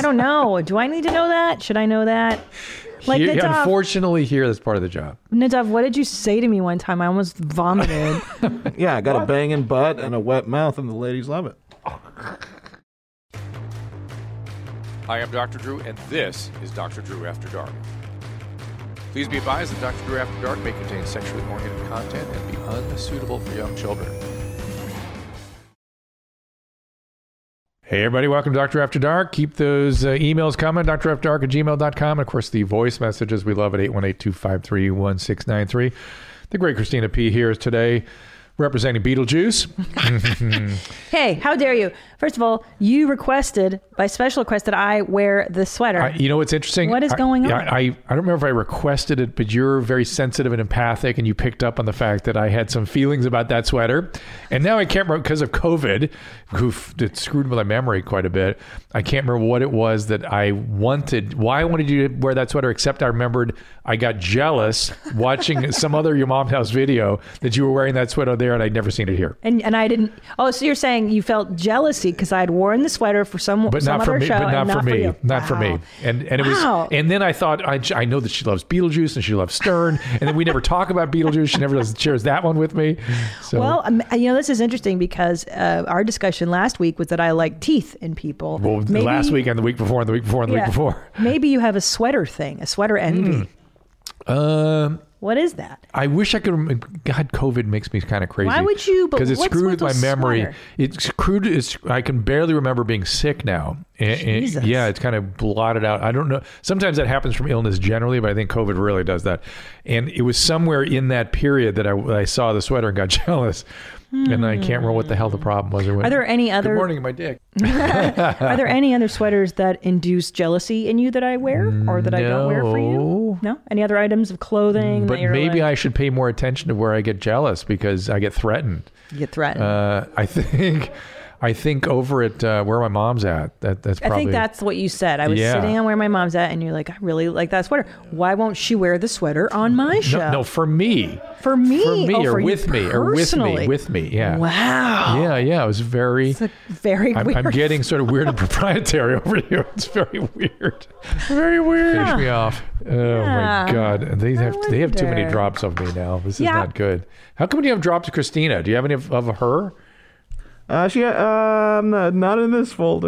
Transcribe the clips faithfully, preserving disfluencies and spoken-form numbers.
don't know. Do I need to know that? Should I know that? Like, Here, Nadav, unfortunately, here, that's part of the job. Nadav, what did you say to me one time? I almost vomited. Yeah, I got what? a banging butt and a wet mouth, and the ladies love it. Hi, I'm Doctor Drew, and this is Doctor Drew After Dark. Please be advised that Doctor Drew After Dark may contain sexually oriented content and be unsuitable for young children. Hey, everybody. Welcome to Doctor After Dark. Keep those uh, emails coming, d r after dark at gmail dot com. And, of course, the voice messages we love at eight one eight, two five three, one six nine three. The great Christina P. here is today representing Beetlejuice. Hey, how dare you? First of all, you requested, by special request, that I wear the sweater. I, you know what's interesting? What is I, going on? I, I, I don't remember if I requested it, but you're very sensitive and empathic, and you picked up on the fact that I had some feelings about that sweater. And now I can't remember, because of COVID, oof, it screwed my memory quite a bit. I can't remember what it was that I wanted, why I wanted you to wear that sweater, except I remembered I got jealous watching some other Your Mom's House video that you were wearing that sweater there, and I'd never seen it here. And and I didn't. Oh, so you're saying you felt jealousy because I had worn the sweater for some, but some not for other me, show, but not, and for not me, for you. not wow. for me. And and it wow. was, and then I thought I, I know that she loves Beetlejuice and she loves Stern, and then we never talk about Beetlejuice. She never does, shares that one with me. So. Well, um, you know, this is interesting because uh, our discussion last week was that I like teeth in people. Well, maybe, last week and the week before and the week before and the yeah, week before. Maybe you have a sweater thing, a sweater envy. Mm. Um. What is that? I wish I could. God, COVID makes me kind of crazy. Why would you? Because it's what's screwed with with my a memory. sweater? It's screwed. It's, I can barely remember being sick now. And, Jesus. and, yeah, it's kind of blotted out. I don't know. Sometimes that happens from illness generally, but I think COVID really does that. And it was somewhere in that period that I, I saw the sweater and got jealous. Hmm. And I can't remember what the hell the problem was. Or Are there any other? Good morning, my dick. Are there any other sweaters that induce jealousy in you that I wear or that no. I don't wear for you? No. Any other items of clothing? But that you're maybe like, I should pay more attention to where I get jealous because I get threatened. You get threatened. Uh, I think. I think over at uh, where my mom's at. That that's probably. I think that's what you said. I was yeah. sitting on where my mom's at, and you're like, I really like that sweater. Why won't she wear the sweater on my show? No, no for me. For me, for me, oh, or for with me, or with me, with me. Yeah. Wow. Yeah, yeah. It was very. It's a very I'm, weird. I'm getting sort of weird and proprietary over here. It's very weird. Very weird. Finish me off. Oh Yeah. my God! They have I they have too many wonder. drops of me now. This is Yeah. not good. How come you have drops of Christina? Do you have any of, of her? Uh, she, uh, not, not in this folder.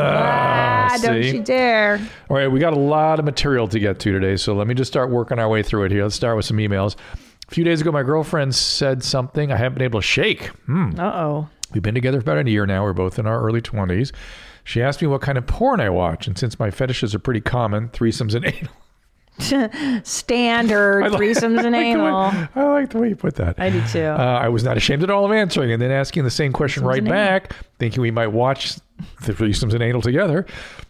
Ah, ah, don't see? you dare. All right, we got a lot of material to get to today, so let me just start working our way through it here. Let's start with some emails. A few days ago, my girlfriend said something I haven't been able to shake. Hmm. Uh-oh. We've been together for about a year now. We're both in our early twenties. She asked me what kind of porn I watch, and since my fetishes are pretty common, threesomes and anal. Standard I like- threesomes and I like the way- anal. I like the way you put that. I do too. Uh, I was not ashamed at all of answering and then asking the same question Threesomes right and back, thinking we might watch the threesomes and anal together.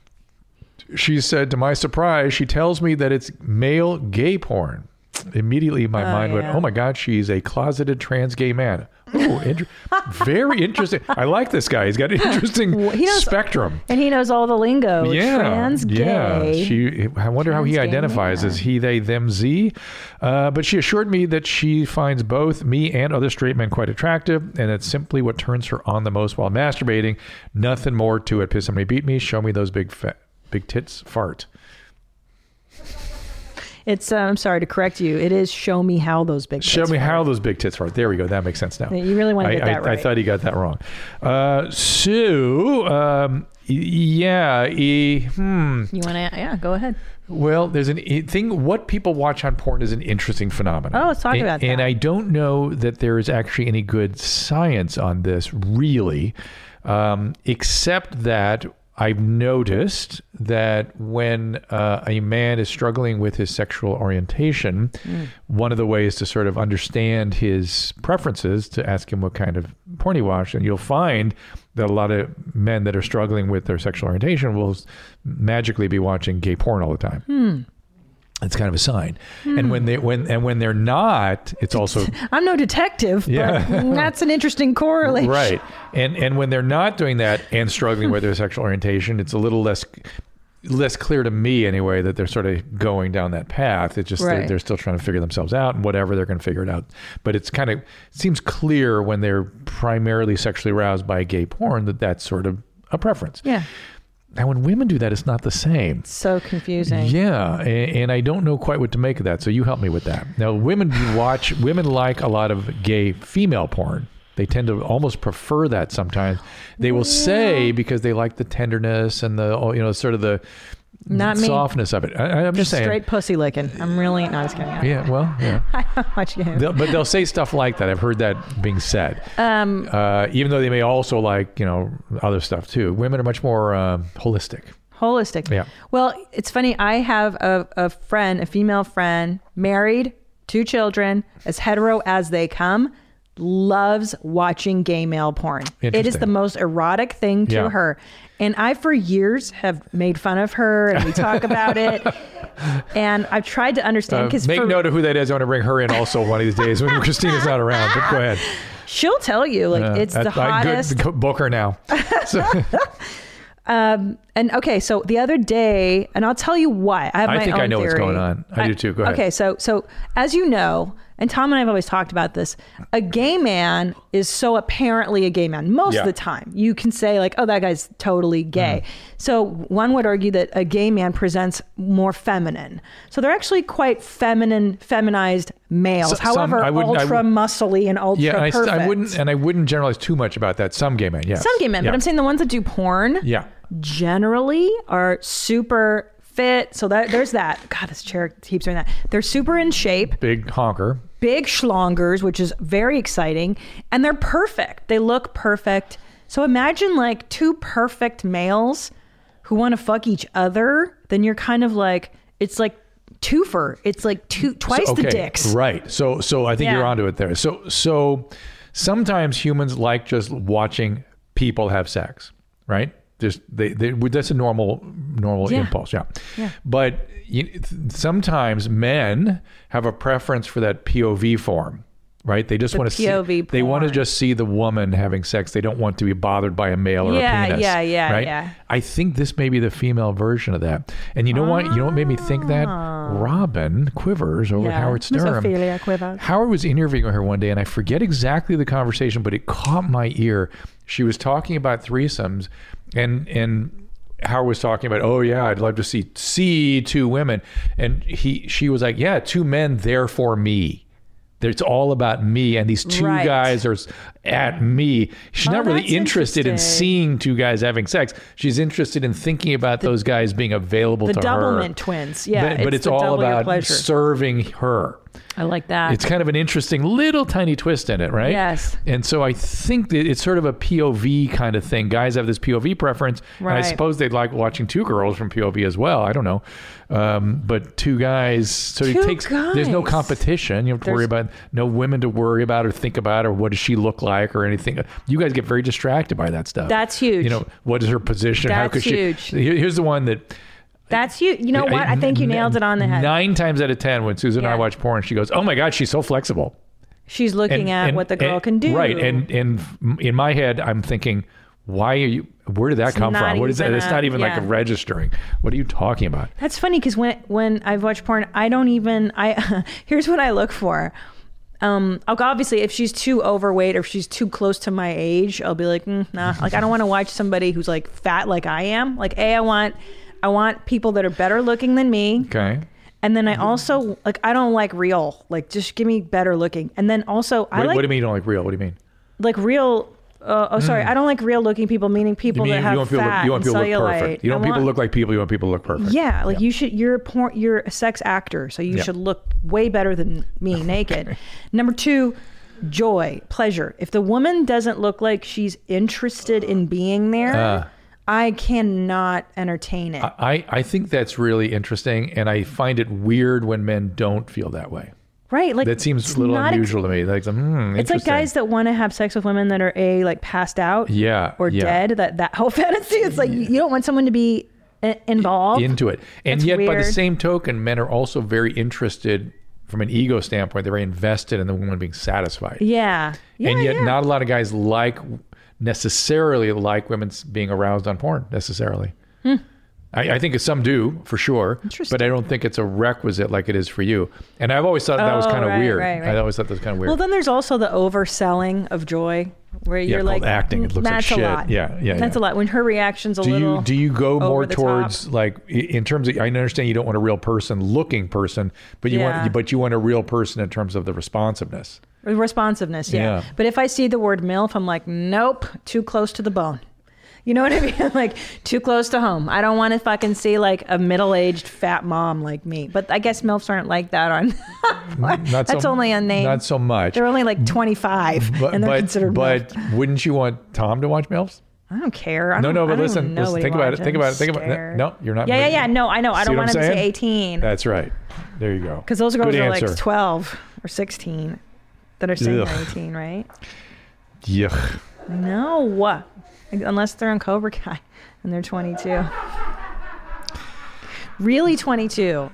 She said, to my surprise, she tells me that it's male gay porn. Immediately, my Oh, mind went, yeah. oh my God, she's a closeted trans gay man. Oh, inter- very interesting. I like this guy. He's got an interesting Well, he knows- spectrum. And he knows all the lingo. Yeah, Trans yeah. gay. She. I wonder how he Trans gay identifies man. as he, they, them, z. Uh, but she assured me that she finds both me and other straight men quite attractive, and it's simply what turns her on the most while masturbating. Nothing more to it. Please, somebody beat me. Show me those big fat, big tits. Fart. It's, uh, I'm sorry to correct you. It is show me how those big Show tits me fart. how those big tits fart. There we go. That makes sense now. You really want to I, get that I, right. I thought he got that wrong. Uh, so, um, y- yeah, e, hmm. You want to, yeah, go ahead. Well, there's an a thing. What people watch on porn is an interesting phenomenon. Oh, let's talk and, about And that. I don't know that there is actually any good science on this, really, um, except that I've noticed that when uh, a man is struggling with his sexual orientation, mm. one of the ways to sort of understand his preferences to ask him what kind of porn he watched, and you'll find that a lot of men that are struggling with their sexual orientation will magically be watching gay porn all the time. Hmm. It's kind of a sign. Hmm. And when they when and when they're not, it's also I'm no detective, Yeah. but that's an interesting correlation. right. And and when they're not doing that and struggling with their sexual orientation, it's a little less less clear to me anyway that they're sort of going down that path. It's just Right. they're, they're still trying to figure themselves out, and whatever, they're going to figure it out. But it's kind of it seems clear when they're primarily sexually aroused by gay porn that that's sort of a preference. Yeah. Now, when women do that, it's not the same. So confusing. Yeah, and, and I don't know quite what to make of that. So you help me with that. Now, women watch, women like a lot of gay female porn. They tend to almost prefer that sometimes. They will yeah. say because they like the tenderness and the, you know, sort of the not softness me. of it. I, I'm just, just saying. Straight pussy licking. I'm really not just kidding. Yeah, well, yeah. I don't watch games. They'll, but they'll say stuff like that. I've heard that being said. Um, uh, even though they may also like, you know, other stuff too. Women are much more uh, holistic. Holistic. Yeah. Well, it's funny. I have a, a friend, a female friend, married, two children, as hetero as they come, loves watching gay male porn. It is the most erotic thing to yeah. her. And I, for years, have made fun of her and we talk about it. And I've tried to understand. Uh, make for, note of who that is. I want to bring her in also one of these days when Christina's not around. But go ahead. She'll tell you, like, uh, it's the hottest. Good, book her now. So. Um, and okay, so the other day, and I'll tell you why. I have my own I think I know theory. what's going on. I, I do too. Go ahead. Okay, so so as you know, and Tom and I have always talked about this, a gay man is so apparently a gay man most yeah. of the time. You can say like, oh, that guy's totally gay. Mm. So one would argue that a gay man presents more feminine. So they're actually quite feminine, feminized males. So, However, some, ultra muscly and ultra yeah, and perfect. I, I wouldn't, and I wouldn't generalize too much about that. Some gay men, yes. Some gay men, yeah. but I'm saying the ones that do porn. Yeah. Generally are super fit. So that there's that. God, this chair keeps doing that. They're super in shape. Big honker. Big schlongers, which is very exciting. And they're perfect. They look perfect. So imagine like two perfect males who want to fuck each other. Then you're kind of like, it's like twofer. It's like two, twice so, okay, the dicks. Right. So, so I think yeah. you're onto it there. So, so sometimes humans like just watching people have sex, right? Just they, they that's a normal normal yeah. impulse, yeah. yeah. But you, sometimes men have a preference for that P O V form, right? They just the want to P O V see. porn. They want to just see the woman having sex. They don't want to be bothered by a male or yeah, a penis. Yeah, yeah, right? yeah. I think this may be the female version of that. And you know oh. what? You know what made me think that? Robin Quivers over yeah. at Howard Stern. Miss Ophelia Quivers. Howard was interviewing her one day, and I forget exactly the conversation, but it caught my ear. She was talking about threesomes, and and. Howard was talking about, oh yeah, I'd love to see see two women, and he she was like, yeah, two men, therefore me. It's all about me, and these two right. guys are at me. She's oh, not really interested in seeing two guys having sex. She's interested in thinking about the, those guys being available to her. The Doublemint twins, yeah. But, but it's, it's all about pleasure. serving her. I like that. It's kind of an interesting little tiny twist in it, right? Yes. And so I think that it's sort of a P O V kind of thing. Guys have this P O V preference, right. and I suppose they'd like watching two girls from P O V as well. I don't know. Um, but two guys, so two it takes, guys. There's no competition. You don't have to there's, worry about, no women to worry about or think about, or what does she look like or anything. You guys get very distracted by that stuff. That's huge. You know, what is her position? That's How could huge. she? Here's the one that, That's you. You know what? I think you nailed it on the head. Nine times out of ten, when Susan yeah. and I watch porn, she goes, "Oh my God, she's so flexible." She's looking and, at and, what the girl and, can do, right? And and in my head, I'm thinking, "Why are you? Where did that it's come from? What is that? A, it's not even yeah. like a registering. What are you talking about?" That's funny because when when I've watched porn, I don't even. I here's what I look for. Um, obviously, if she's too overweight or if she's too close to my age, I'll be like, mm, nah. Like I don't want to watch somebody who's like fat like I am. Like a, I want. I want people that are better looking than me. Okay. And then I also, like, I don't like real. Like, just give me better looking. And then also, I what, like... What do you mean you don't like real? What do you mean? Like real... Uh, oh, sorry. Mm. I don't like real looking people, meaning people you mean, that have you want people fat look, you want people and look cellulite. perfect. You don't I want people want, look like people. You want people to look perfect. Yeah. Like yeah. you should... You're, porn, you're a sex actor, so you yeah. should look way better than me naked. Okay. Number two, joy, pleasure. If the woman doesn't look like she's interested in being there... Uh. I cannot entertain it. I, I think that's really interesting, and I find it weird when men don't feel that way. Right, like that seems a little unusual ex- to me. Like, hmm, it's like guys that want to have sex with women that are a like passed out, yeah, or yeah. dead. That that whole fantasy. It's like you don't want someone to be uh, involved into it, and it's yet weird. By the same token, men are also very interested. From an ego standpoint, they're very invested in the woman being satisfied. Yeah, yeah and yet yeah. not a lot of guys like. necessarily like women being aroused on porn necessarily. Hmm. I, I think some do for sure, but I don't think it's a requisite like it is for you. And I've always thought that oh, was kind of right, weird. Right, right. I always thought that was kind of weird. Well, then there's also the overselling of joy. where Yeah, you're like called acting. It looks like that's shit. a lot. Yeah, yeah, That's yeah. a lot. When her reaction's a Do little you do you go more over the top. towards like i- in terms of I understand you don't want a real person looking person, but you Yeah. want but you want a real person in terms of the responsiveness. responsiveness? Yeah. Yeah. But if I see the word MILF, I'm like, nope, too close to the bone. You know what I mean? Like too close to home. I don't want to fucking see like a middle-aged fat mom like me. But I guess MILFs aren't like that on. Not That's so, only a name. Not so much. They're only like twenty-five, But and they're but, considered but MILF. wouldn't you want Tom to watch MILFs? I don't care. I No, don't, no, I but don't listen, even know listen what he think about it. watches. Think about it. Think I'm about it. scared. No, you're not. Yeah, yeah, yeah. No, I know. I See don't what want I'm him to say saying? eighteen. That's right. There you go. Because those girls Good are answer. like twelve or sixteen that are saying Ugh. they're eighteen, right? Yuck. No. Unless they're on Cobra Kai and they're twenty-two. Really twenty-two.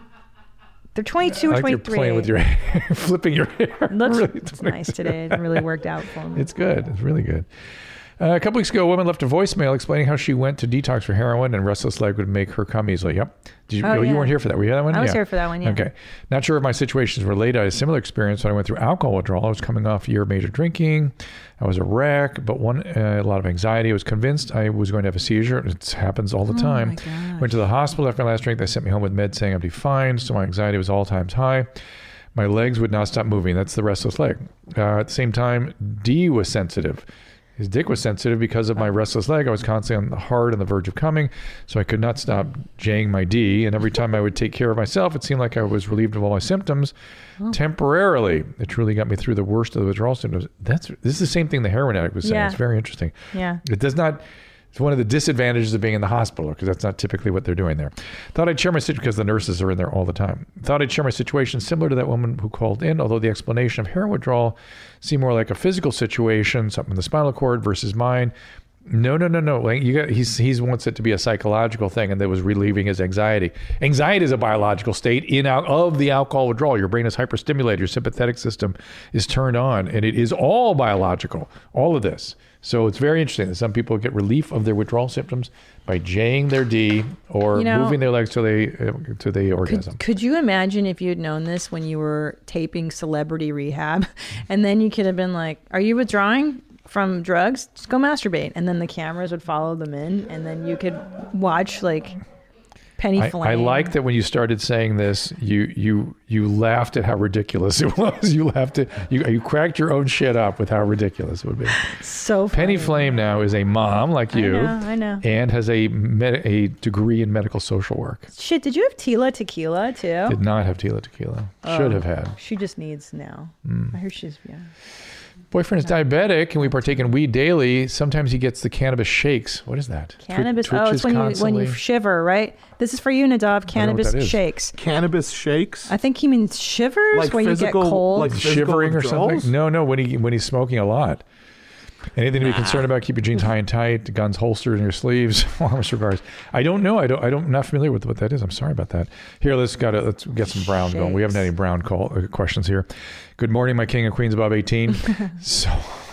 They're twenty-two I or like you're twenty-three. playing with your hair, flipping your hair. Looks Really it's nice today. It really worked out for me. It's good. It's really good. Uh, a couple weeks ago, a woman left a voicemail explaining how she went to detox for heroin and restless leg would make her come easily. Yep. Did you? Oh, Oh, you yeah. weren't here for that. Were you that one? I was Yeah. here for that one, yeah. Okay. Not sure if my situations were related. I had a similar experience when I went through alcohol withdrawal. I was coming off a year of major drinking. I was a wreck, but one uh, a lot of anxiety. I was convinced I was going to have a seizure. It happens all the time. my gosh. Went to the hospital after my last drink. They sent me home with meds saying I'd be fine. So my anxiety was all times high. My legs would not stop moving. That's the restless leg. Uh, at the same time, D was sensitive. His dick was sensitive because of my restless leg. I was constantly on the hard on the verge of coming, so I could not stop jaying my D. And every time I would take care of myself, it seemed like I was relieved of all my symptoms temporarily. It truly got me through the worst of the withdrawal symptoms. That's this is the same thing the heroin addict was saying. Yeah. It's very interesting. Yeah. It does not. It's one of the disadvantages of being in the hospital because that's not typically what they're doing there. Thought I'd share my situation because the nurses are in there all the time. Thought I'd share my situation similar to that woman who called in, although the explanation of heroin withdrawal seemed more like a physical situation, something in the spinal cord versus mine. No, no, no, no. Like you got, he's he's wants it to be a psychological thing, and that was relieving his anxiety. Anxiety is a biological state in out of the alcohol withdrawal. Your brain is hyperstimulated. Your sympathetic system is turned on, and it is all biological. All of this. So it's very interesting that some people get relief of their withdrawal symptoms by jaying their D or You know, moving their legs till they uh, to the orgasm. Could, could you imagine if you'd known this when you were taping Celebrity Rehab, and then you could have been like, "Are you withdrawing from drugs? Just go masturbate," and then the cameras would follow them in, and then you could watch like Penny I, Flame. I like that when you started saying this, you you you laughed at how ridiculous it was. You laughed at you you cracked your own shit up with how ridiculous it would be. so funny. Penny Flame now is a mom like you, I know, I know. and has a med- a degree in medical social work. Shit, did you have Tila Tequila too? Did not have Tila Tequila. Oh. Should have had. She just needs now. Hmm. I hear she's yeah. Boyfriend is diabetic, and we partake in weed daily. Sometimes he gets the cannabis shakes. What is that? Twi- Cannabis. oh, twitches it's when you when constantly. you shiver, right? This is for you, Nadav. Cannabis that is. shakes. Cannabis shakes? I think he means shivers Like when physical- you get cold. like physical Shivering or withdrawals? something? No, no. When he when he's smoking a lot. Anything to be concerned about? Keep your jeans high and tight. Guns holstered in your sleeves. Warmest regards. I don't know. I don't. I don't. I'm not familiar with what that is. I'm sorry about that. Here, let's got to let's get some Browns going. We haven't had any Brown call uh, questions here. Good morning, my king and queens above eighteen. So,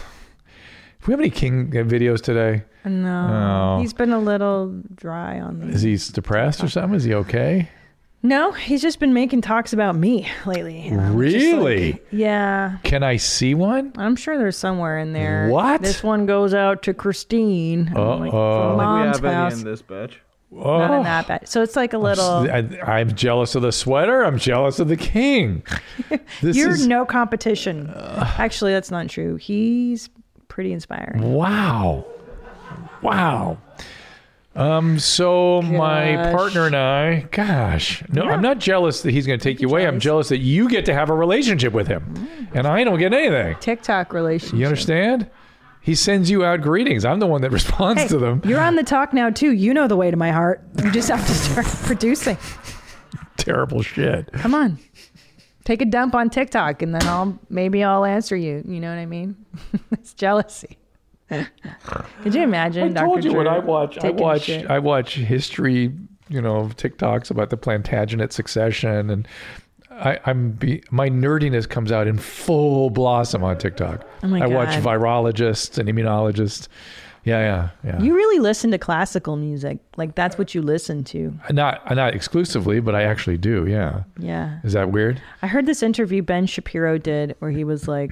do we have any king uh, videos today? no, Oh. he's been a little dry on Is the. he depressed or something? Is he okay? No, he's just been making talks about me lately. and I'm just Really? like, yeah. Can I see one? I'm sure there's somewhere in there. What? This one goes out to Christine. I'm like, Uh-oh. from I don't mom's think we have house. any in this batch. Not in that bad. So it's like a little. I, I'm jealous of the sweater. I'm jealous of the king. This You're is no competition. Actually, that's not true. He's pretty inspiring. wow, wow. Um. So my Gosh. partner and I, gosh, no, Yeah. I'm not jealous that he's going to take you away. I'm jealous. jealous that you get to have a relationship with him, and I don't get anything. TikTok relationship. You understand? He sends you out greetings. I'm the one that responds Hey, to them. you're on the talk now too. You know the way to my heart. You just have to start producing. Terrible shit. Come on. Take a dump on TikTok and then I'll maybe I'll answer you. You know what I mean? It's jealousy. Could you imagine? I told Doctor you when Drew I watch, I taking watch, shit? I watch history, you know, TikToks about the Plantagenet succession, and I, I'm be, my nerdiness comes out in full blossom on TikTok. Oh my I watch God. virologists and immunologists. Yeah, yeah, yeah. You really listen to classical music. Like that's what you listen to. not not exclusively, but I actually do. Yeah. Yeah. Is that weird? I heard this interview Ben Shapiro did where he was like,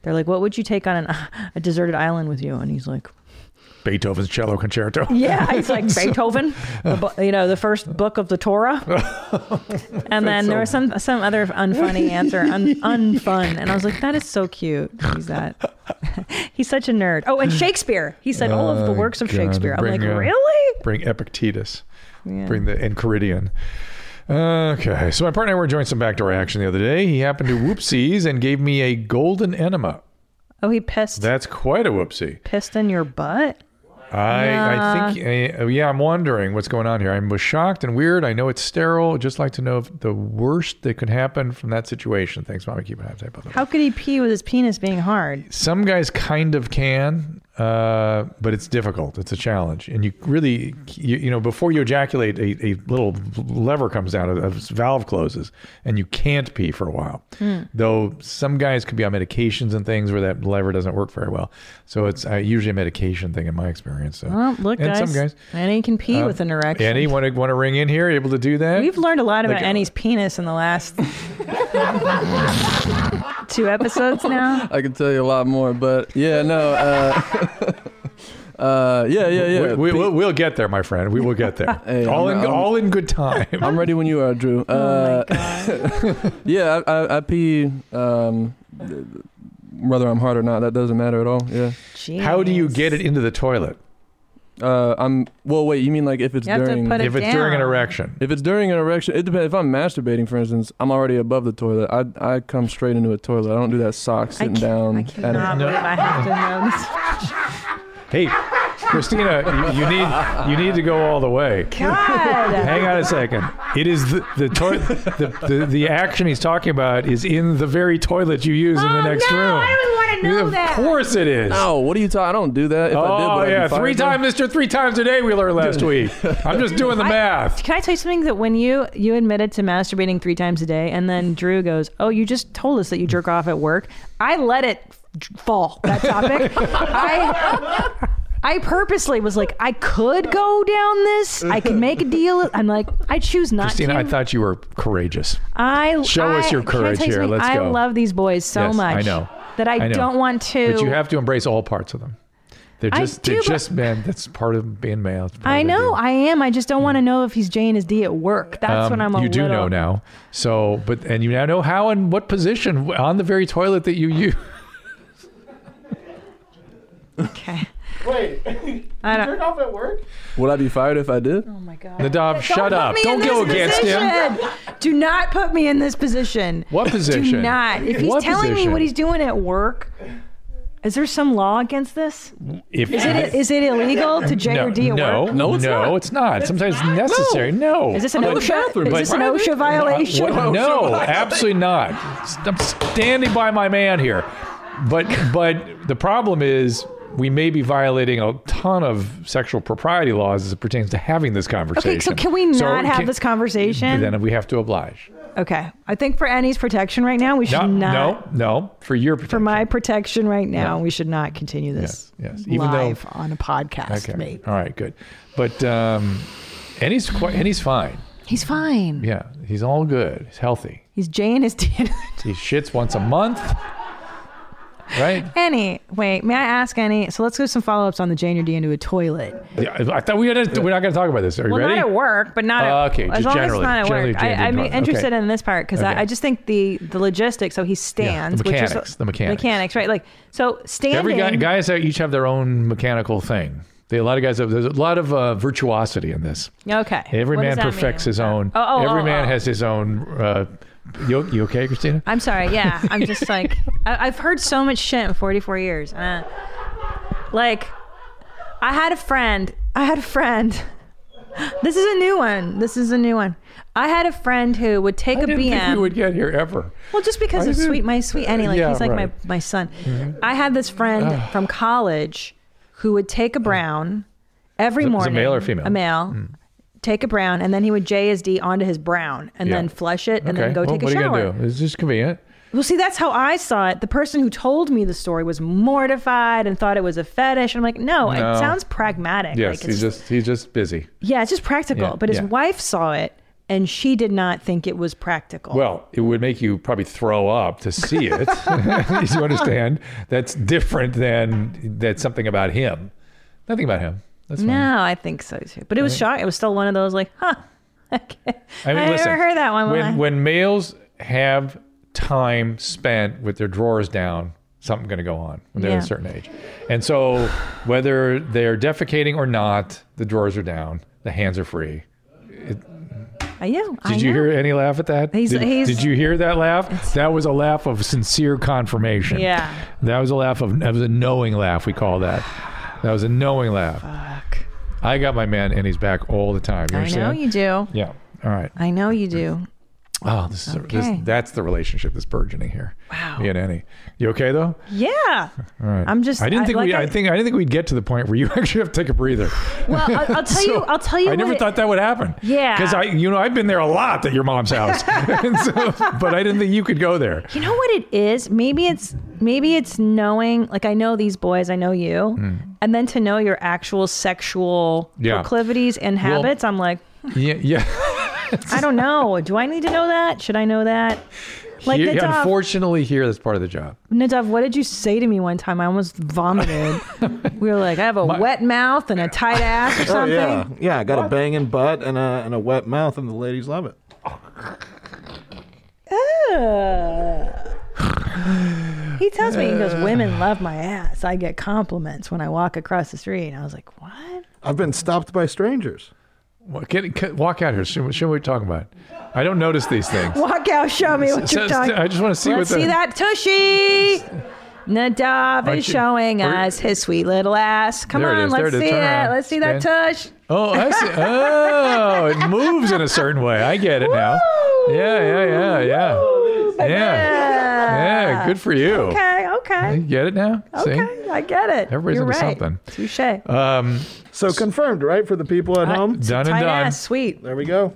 they're like, what would you take on an, a deserted island with you? And he's like, Beethoven's Cello Concerto. yeah, it's like Beethoven, the, bu- you know, the first book of the Torah. And then there was some some other unfunny answer, un, unfun. And I was like, that is so cute. He's that. He's such a nerd. Oh, and Shakespeare. He said all of the works of God, Shakespeare. I'm bring, like, uh, really? Bring Epictetus. Yeah. Bring the Enchiridion. Okay, so my partner and I were enjoying some backdoor action the other day. He happened to whoopsies and gave me a golden enema. Oh, he pissed That's quite a whoopsie. pissed in your butt? I, Nah. I think, uh, yeah, I'm wondering what's going on here. I was shocked and weird. I know it's sterile. I'd just like to know if the worst that could happen from that situation. Thanks, Mommy. Keep it happy. How could he pee with his penis being hard? Some guys kind of can, uh, but it's difficult. It's a challenge. And you really, you, you know, before you ejaculate, a, a little lever comes down, a, a valve closes, and you can't pee for a while. Hmm. Though some guys could be on medications and things where that lever doesn't work very well. So it's uh, usually a medication thing in my experience. So. Well, look, and guys, some guys, Annie can pee uh, with an erection. Annie, want to want to ring in here? Able to do that? We've learned a lot about Like, Annie's penis in the last two episodes now. I can tell you a lot more, but yeah, no. Uh, uh, yeah, yeah, yeah. We, we, Pe- we'll, we'll get there, my friend. We will get there. Hey, all I'm- in I'm- all in good time. I'm ready when you are, Drew. Oh Uh, my god! yeah, I, I, I pee. Um, whether I'm hard or not, that doesn't matter at all. Yeah. How do you Jeez. get it into the toilet? Uh, I'm. Well, wait. You mean like if it's You have to during? put it If it's during an down. erection. If it's during an erection, it depends. If I'm masturbating, for instance, I'm already above the toilet. I I come straight into a toilet. I don't do that sock sitting I down. I at cannot a, No. believe I have to know this. Hey, Christina, you, you need you need to go all the way. God. Hang on a second. It is the the, toi- the the the action he's talking about is in the very toilet you use in the Oh, next no, room. I don't want to know of that. course it is. No, what are you talking? I don't do that. If I did, Oh would I be yeah, fired three then? times, Mister Three times a day. We learned last week. I'm just doing the I- math. Can I tell you something that when you you admitted to masturbating three times a day, and then Drew goes, "Oh, you just told us that you jerk off at work." I let it f- fall. That topic. I I purposely was like, I could go down this. I could make a deal. I'm like, I choose not Christina, to. I thought you were courageous. I Show I, us your can I courage tell you here. something? Let's I go. love these boys so Yes, much. I know. that I, I know. don't want to. But you have to embrace all parts of them. They're I just, do, they're but- just, man, that's part of being male. It's part I of the know deal. I am. I just don't want to know if he's J and his D at work. That's Um, when I'm a you do little. know now. So, but, and you now know how and what position on the very toilet that you use. Okay. Wait, I don't. jerk off at work? Would I be fired if I did? Oh my god. Nadav, shut put up. me Don't in go this against him. position. Do not put me in this position. What position? Do not. If he's What telling me position? what he's doing at work, is there some law against this? If, Is it is it illegal to J no, or D at no, work? No, it's no, not. it's not. Sometimes it's necessary. No. Is this an I'm in the OSHA? bathroom, Is but- this an OSHA violation? What? No, absolutely not. I'm standing by my man here. But but the problem is we may be violating a ton of sexual propriety laws as it pertains to having this conversation. Okay, so can we not So have can- this conversation? Then we have to oblige. Okay. I think for Annie's protection right now, we should No, not. no, no. For your protection. For my protection right now, Yeah. we should not continue this Yes, yes. Even though- live on a podcast, Okay. mate. All right, good. But um, and he's quite and he's fine. He's fine. Yeah, he's all good. He's healthy. He's Jay and his D. He shits once a month. Right? Annie, wait, may I ask Annie? So let's go some follow ups on the Jane or D into a toilet. Yeah, I thought we had. A, we're not going to talk about this. Are you Well, ready? not at work, but not Uh, at, okay, as just long generally- as it's not at generally work. Jane I, I'm didn't talk. interested Okay. in this part because Okay. I, I just think the the logistics. So he's stands, the which mechanics, is the mechanics. mechanics, right? Like so, standing. Every guy, guys that each have their own mechanical thing. They, a lot of guys have. There's a lot of uh, virtuosity in this. Okay. Every What man does that perfects mean? his own. Oh, oh, Every oh, man oh. has his own. Uh, you, you okay, Christina? I'm sorry. Yeah, I'm just like I, I've heard so much shit in forty-four years. Uh, like, I had a friend. I had a friend. This is a new one. This is a new one. I had a friend who would take I a didn't B M. think we would get here ever. Well, just because I of did. sweet, my sweet Annie, like Yeah, he's like right. Mm-hmm. my my son. I had this friend from college who would take a brown every Was it- was it morning. male or female? A male. Take a brown, and then he would J his D onto his brown, and Yeah. then flush it, and Okay. then go well, take a what shower. are you going to do? It's just convenient. Well, see, that's how I saw it. The person who told me the story was mortified and thought it was a fetish. I'm like, no, No. it sounds pragmatic. Yes, like he's it's, just he's just busy. yeah, it's just practical. Yeah, but his yeah. wife saw it and she did not think it was practical. Well, it would make you probably throw up to see it. You understand? That's different than that's something about him. Nothing about him. That's fine. No, I think so too. But it was shocking. It was still one of those like, huh. Okay. I mean, I listen, never heard that one. When when males have time spent with their drawers down, something's going to go on when they're Yeah. at a certain age. And so whether they're defecating or not, the drawers are down, the hands are free. Uh, yeah, Did I you know. hear any laugh at that? He's- did, he's- did you hear that laugh? That was a laugh of sincere confirmation. Yeah. That was a laugh of, that was a knowing laugh, we call that. That was a knowing laugh. Fuck. I got my man in his back all the time. You I understand? know you do. Yeah. All right. I know you do. Oh, this is a, this, Okay. that's the relationship that's burgeoning here. Wow. Me and Annie. You okay though? Yeah. All right. I'm just- I didn't I- think like we. I, I- think. I didn't think we'd get to the point where you actually have to take a breather. Well, I'll, I'll tell you. So, I'll tell you. I never what it- thought that would happen. Yeah. Because I, you know, I've been there a lot at your mom's house, and so, but I didn't think you could go there. You know what it is? Maybe it's maybe it's knowing. Like I know these boys. I know you, and then to know your actual sexual Hmm. Yeah. proclivities and Well- habits. I'm like, Yeah. Yeah. I don't know. Do I need to know that? Should I know that? Like You- Nadav, unfortunately, here that's part of the job. Nadav, what did you say to me one time? I almost vomited. We were like, I have a My- wet mouth and a tight ass or Oh, something. yeah. Yeah, I got a banging butt and a, and a wet mouth, and the ladies love it. Ugh. He tells me, he goes, women love my ass. I get compliments when I walk across the street. And I was like, what? I've been stopped by strangers. Well, get, get, walk out here. Show, show what we're talking about. I don't notice these things. Walk out, show me what So- you're talking I just want to see Let's what the. see that tushy. Nadav Aren't is you- showing are- us his sweet little ass. Come There it on, is, there let's it is. see Turn it. around. Let's see that tush. Oh, I see. Oh, it moves in a certain way. I get it now. Yeah, yeah, yeah, yeah. Yeah. Yeah, good for you. Okay, okay. You get it now? Okay, See? I get it. Everybody's You're into right. something. Touche. Um, So confirmed, right, for the people at home? done and Tight done. ass, sweet. There we go.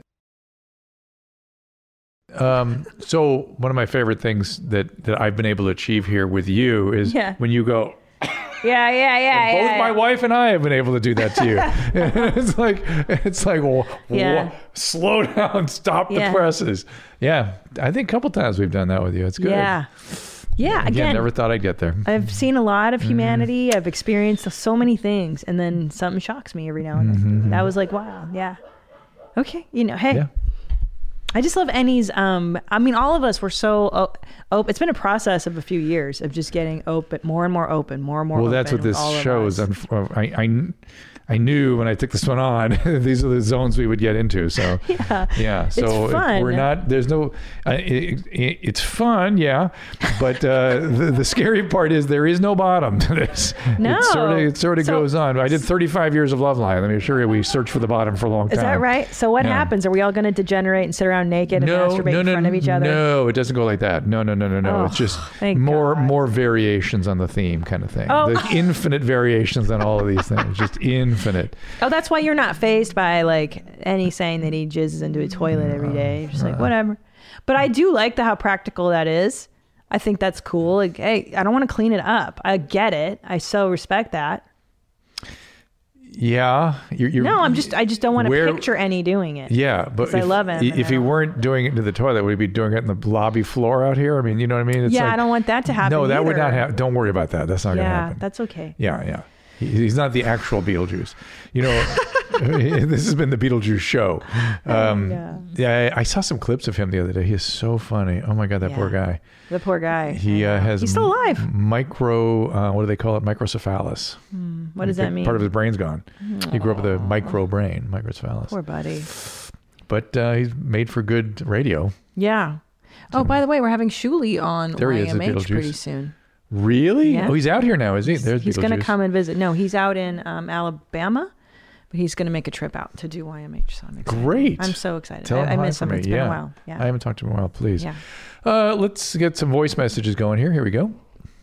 Um, so one of my favorite things that, that I've been able to achieve here with you is Yeah. when you go, Yeah, yeah, yeah. both yeah, my yeah. wife and I have been able to do that to you. It's like, it's like, well, Yeah. slow down, stop Yeah. the presses. Yeah. I think a couple times we've done that with you. It's good. Yeah. Yeah, Again, again, never thought I'd get there. I've seen a lot of Mm-hmm. humanity. I've experienced so many things, and then something shocks me every now and then. That was like, wow, yeah. Okay, you know, hey, Mm-hmm. Yeah. I just love Annie's. Um, I mean, all of us were so open. Op- it's been a process of a few years of just getting open, more and more open, more and more. Well, open that's what with this all of shows. us. Unf- I, I, I knew when I took this one on, these are the zones we would get into. So Yeah, yeah. So It's fun. we're not. There's no. Uh, it, it, it's fun, yeah. But uh, the, the scary part is there is no bottom to this. No. It sort of it sort of So- goes on. I did thirty-five years of Love Line. Let me assure you, we searched for the bottom for a long time. Is that right? So what Yeah. happens? Are we all going to degenerate and sit around naked and No, masturbate no, in no, front of each other? no. It doesn't go like that. No, no, no, no, no. Oh, it's just thank more God. more variations on the theme, kind of thing. Oh. The infinite variations on all of these things, just infinite. Oh, that's why you're not phased by like any saying that he jizzes into a toilet every day. You're just like whatever. But I do like the how practical that is. I think that's cool. Like, hey, I don't want to clean it up. I get it. I so respect that. Yeah, you're, you're, No, I'm just I just don't want to Where- picture any doing it. Yeah, but 'Cause I if, love him, and if I he don't- weren't doing it into the toilet, would he be doing it in the lobby floor out here? I mean, you know what I mean? It's Yeah, like, I don't want that to happen. No, that would either. not happen. Don't worry about that. That's not going to Yeah, happen. that's okay. Yeah, yeah. He, he's not the actual Beetlejuice. You know, this has been the Beetlejuice show. Um, Yeah. yeah, I, I saw some clips of him the other day. He is so funny. Oh my God, that Yeah. poor guy. The poor guy. He I uh, know. has He's still alive. m- micro. Uh, what do they call it? Microcephalus. What does Like, that mean? Part of his brain's gone. He grew up with a micro brain, microcephalus. Poor buddy. But uh, he's made for good radio. Yeah. Oh, by the way, we're having Shuli on There he is, the Y M H pretty Beetlejuice. soon. Really? Yeah. Oh, he's out here now, is he? There's He's going to Beetlejuice. come and visit. No, he's out in um, Alabama, but he's going to make a trip out to do Y M H. So I'm excited. Great. I'm so excited. Tell I, him I hi miss for him. me. It's yeah. been a while. Yeah. I haven't talked to him in a while, please. Yeah. Uh, let's get some voice messages going here. Here we go.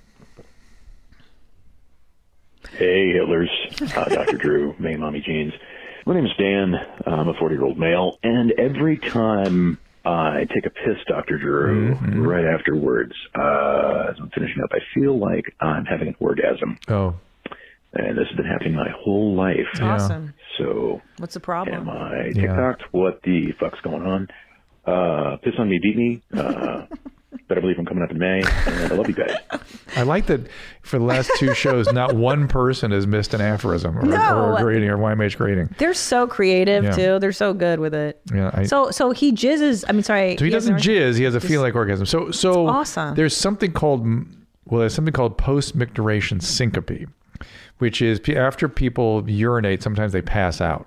Hey, Hitlers, uh, Doctor Drew, May Mommy Jeans. My name is Dan. I'm a forty-year-old male, and every time I take a piss, Doctor Drew, Mm-hmm. right afterwards, uh, as I'm finishing up, I feel like I'm having an orgasm. Oh, and this has been happening my whole life. Awesome. So What's the problem? am I Yeah. TikToked? What the fuck's going on? Uh, piss on me, beat me. Uh, better believe I'm coming up in May, and I love you guys. I like that for the last two shows, not one person has missed an aphorism or, No. or a grading or Y M H grading. They're so creative Yeah. too. They're so good with it. Yeah, I- so so he jizzes. I mean, sorry. So he has doesn't an- jizz. He has a feel like orgasm. So so awesome. There's something called well, there's something called post-micturition syncope, which is p- after people urinate, sometimes they pass out.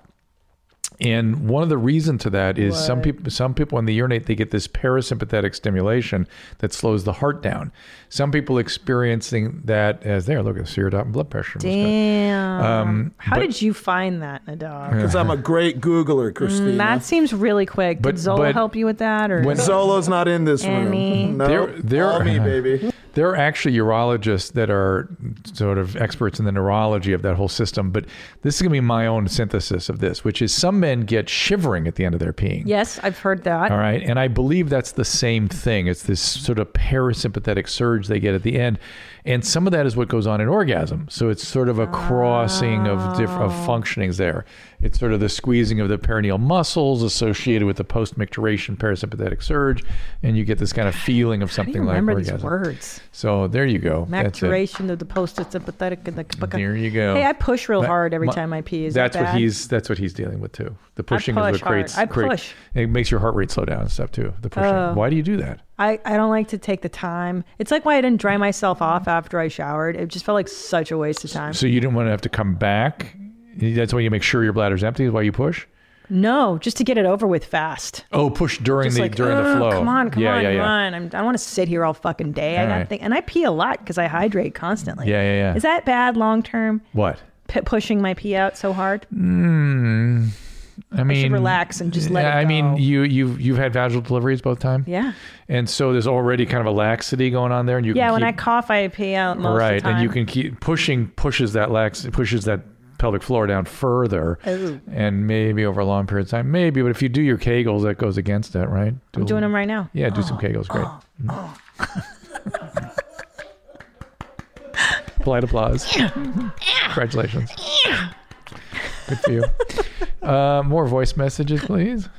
And one of the reasons to that is some What? people, some people when they urinate, they get this parasympathetic stimulation that slows the heart down. Some people experiencing that as there, look at your blood pressure. Damn. Um, How but- did you find that, Nadav? Because I'm a great Googler, Christina. Mm, that seems really quick. But- Did Zola but help you with that, or when- Zolo's not in this Annie. room. No, There- there- all me, baby. There are actually urologists that are sort of experts in the neurology of that whole system, but this is going to be my own synthesis of this, which is some men get shivering at the end of their peeing. yes, I've heard that. All right. And I believe that's the same thing. It's this sort of parasympathetic surge they get at the end. And some of that is what goes on in orgasm. So it's sort of a crossing of different of functionings there. It's sort of the squeezing of the perineal muscles associated with the post-micturation parasympathetic surge. And you get this kind of feeling of How do something you like remember these orgasm. words? So there you go. That's it. Maturation of the post-sympathetic and the. There you go. Hey, I push real That- hard every my- time I pee. Is that's that what bad? he's that's what he's dealing with too. The pushing is push what creates hard. I create- push. it makes your heart rate slow down and stuff too. The pushing. Oh. Why do you do that? I, I don't like to take the time. It's like why I didn't dry myself off after I showered. It just felt like such a waste of time. So you didn't want to have to come back. That's why you make sure your bladder's empty. Is why you push. No, just to get it over with fast. Oh, push during Just the like, during the "Ugh, flow. Come on, come yeah, on, yeah, come yeah. on. I'm, I don't want to sit here all fucking day. I All got right. think, and I pee a lot because I hydrate constantly. Yeah, yeah, yeah. Is that bad long term? What? P- pushing my pee out so hard? Mm, I mean, relax and just let yeah, it I mean, go. you you've you've had vaginal deliveries both times. Yeah. And so there's already kind of a laxity going on there, and you Yeah, can when keep, I cough, I pee out most right, of the time. and you can keep pushing pushes that lax pushes that pelvic floor down further, Ooh. and maybe over a long period of time, maybe. But if you do your Kegels, that goes against that, right? Do I'm a- doing them right now. Yeah, do some Kegels. Great. Polite applause. Congratulations. Good for you. Uh, more voice messages, please.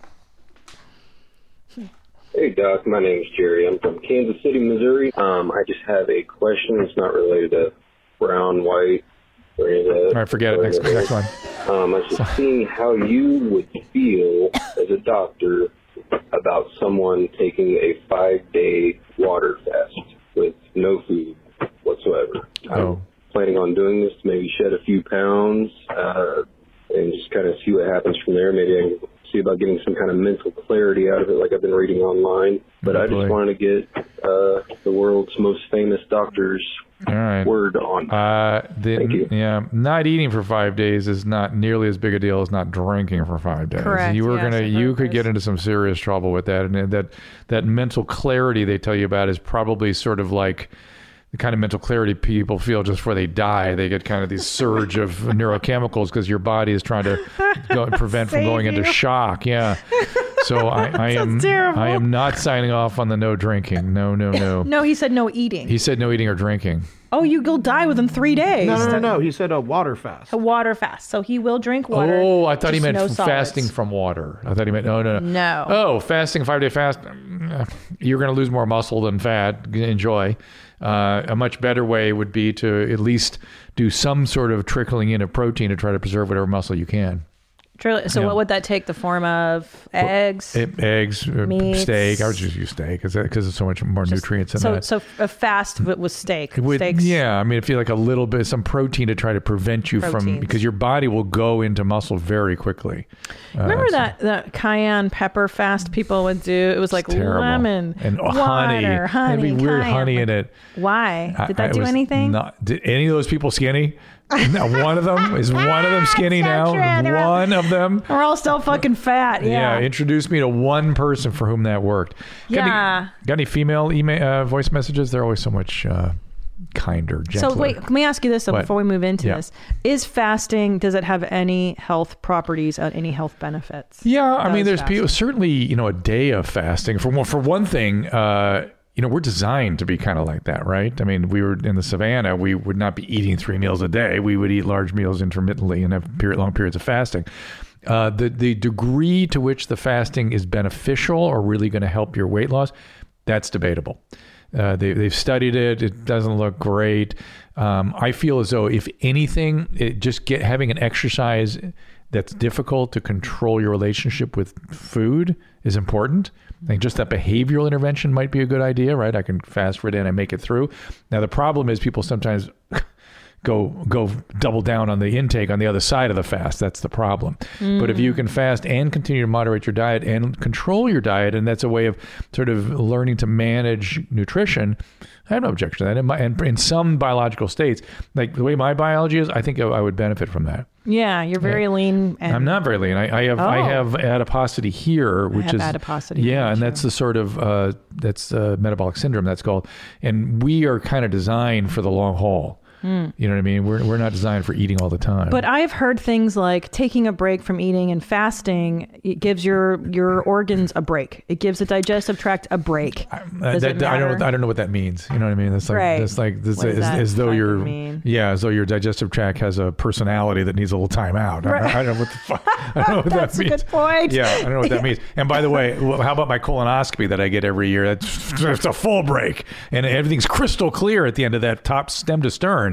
Hey, Doc. My name's Jerry. I'm from Kansas City, Missouri. Um, I just have a question. It's not related to brown, white, or any of that. All right, forget it. Next, next one. Um, I was just seeing how you would feel as a doctor about someone taking a five-day water fast with no food whatsoever. Oh. I'm planning on doing this to maybe shed a few pounds uh, and just kind of see what happens from there. Maybe I can see about getting some kind of mental clarity out of it like I've been reading online. But Oh, I boy. just wanted to get uh, the world's most famous doctor's All right. word on. Uh, the, Thank you. Yeah, not eating for five days is not nearly as big a deal as not drinking for five days. Correct, You were yes, gonna, I've you heard could this. get into some serious trouble with that, and that that mental clarity they tell you about is probably sort of like the kind of mental clarity people feel just before they die. They get kind of this surge of neurochemicals because your body is trying to go, prevent from Save going into you. shock. Yeah. So I, I am Sounds terrible. I am not signing off on the no drinking. No, no, no. No, he said no eating. He said no eating or drinking. Oh, you will die within three days. No, no, no, no. He said a water fast. A water fast. So he will drink water. Oh, I thought he just meant no f- solids. fasting from water. I thought he meant no, no, no. No. Oh, fasting, five day fast. mm, You're going to lose more muscle than fat. Enjoy. Uh, a much better way would be to at least do some sort of trickling in of protein to try to preserve whatever muscle you can. Truly- So Yeah. what would that take the form of? Eggs? E- eggs, uh, Meats. steak. I would just use steak because there's so much more nutrients in so that. so a fast with with steak. With, Steaks. yeah, I mean, if you like a little bit, some protein to try to prevent you from, Proteins. because your body will go into muscle very quickly. Uh, Remember so- that that cayenne pepper fast people would do? It was like terrible. lemon and water, honey. honey, There'd be weird cayenne. honey in it. Why? I- Did that I do was anything? Not, did any of those people skinny? No, one of them is one of them skinny So now. true. They're all- One of them. We're all still fucking fat. Yeah. Yeah, introduce me to one person for whom that worked. Got Yeah. Any, got any female email uh, voice messages? They're always so much uh, kinder, gentler. So wait, let me ask you this though, What? before we move into Yeah. this: Is fasting? Does it have any health properties? Uh, any health benefits? Yeah, I mean, Does there's fasting. people certainly, you know, a day of fasting. For one, for one thing, uh, you know, we're designed to be kind of like that, right? I mean, we were in the savannah, we would not be eating three meals a day. We would eat large meals intermittently and have period, long periods of fasting. Uh, the, the degree to which the fasting is beneficial or really going to help your weight loss, that's debatable. Uh, they, they've studied it. It doesn't look great. Um, I feel as though, if anything, it just get having an exercise that's difficult to control your relationship with food is important. I think just that behavioral intervention might be a good idea, right? I can fast for a day and I make it through. Now, the problem is people sometimes go go double down on the intake on the other side of the fast. That's the problem. Mm. But if you can fast and continue to moderate your diet and control your diet, and that's a way of sort of learning to manage nutrition, I have no objection to that. In, my, in, in some biological states, like the way my biology is, I think I, I would benefit from that. Yeah, you're very yeah. lean. And I'm not very lean. I, I have oh. I have adiposity here, which I have is adiposity. Yeah, and that's the sort of uh, that's uh, metabolic syndrome that's called, and we are kind of designed for the long haul. Mm. You know what I mean? We're we're not designed for eating all the time. But I've heard things like taking a break from eating and fasting, it gives your your organs a break. It gives the digestive tract a break. I, Does that, it matter? I don't I don't know what that means. You know what I mean? That's like right. that's like this, as, as though your mean? yeah, as though your digestive tract has a personality that needs a little time out. Right. I, I don't know what the fuck. I don't know what that's that means. That's a good point. Yeah, I don't know what that means. And by the way, how about my colonoscopy that I get every year? That's it's a full break, and everything's crystal clear at the end of that, top stem to stern.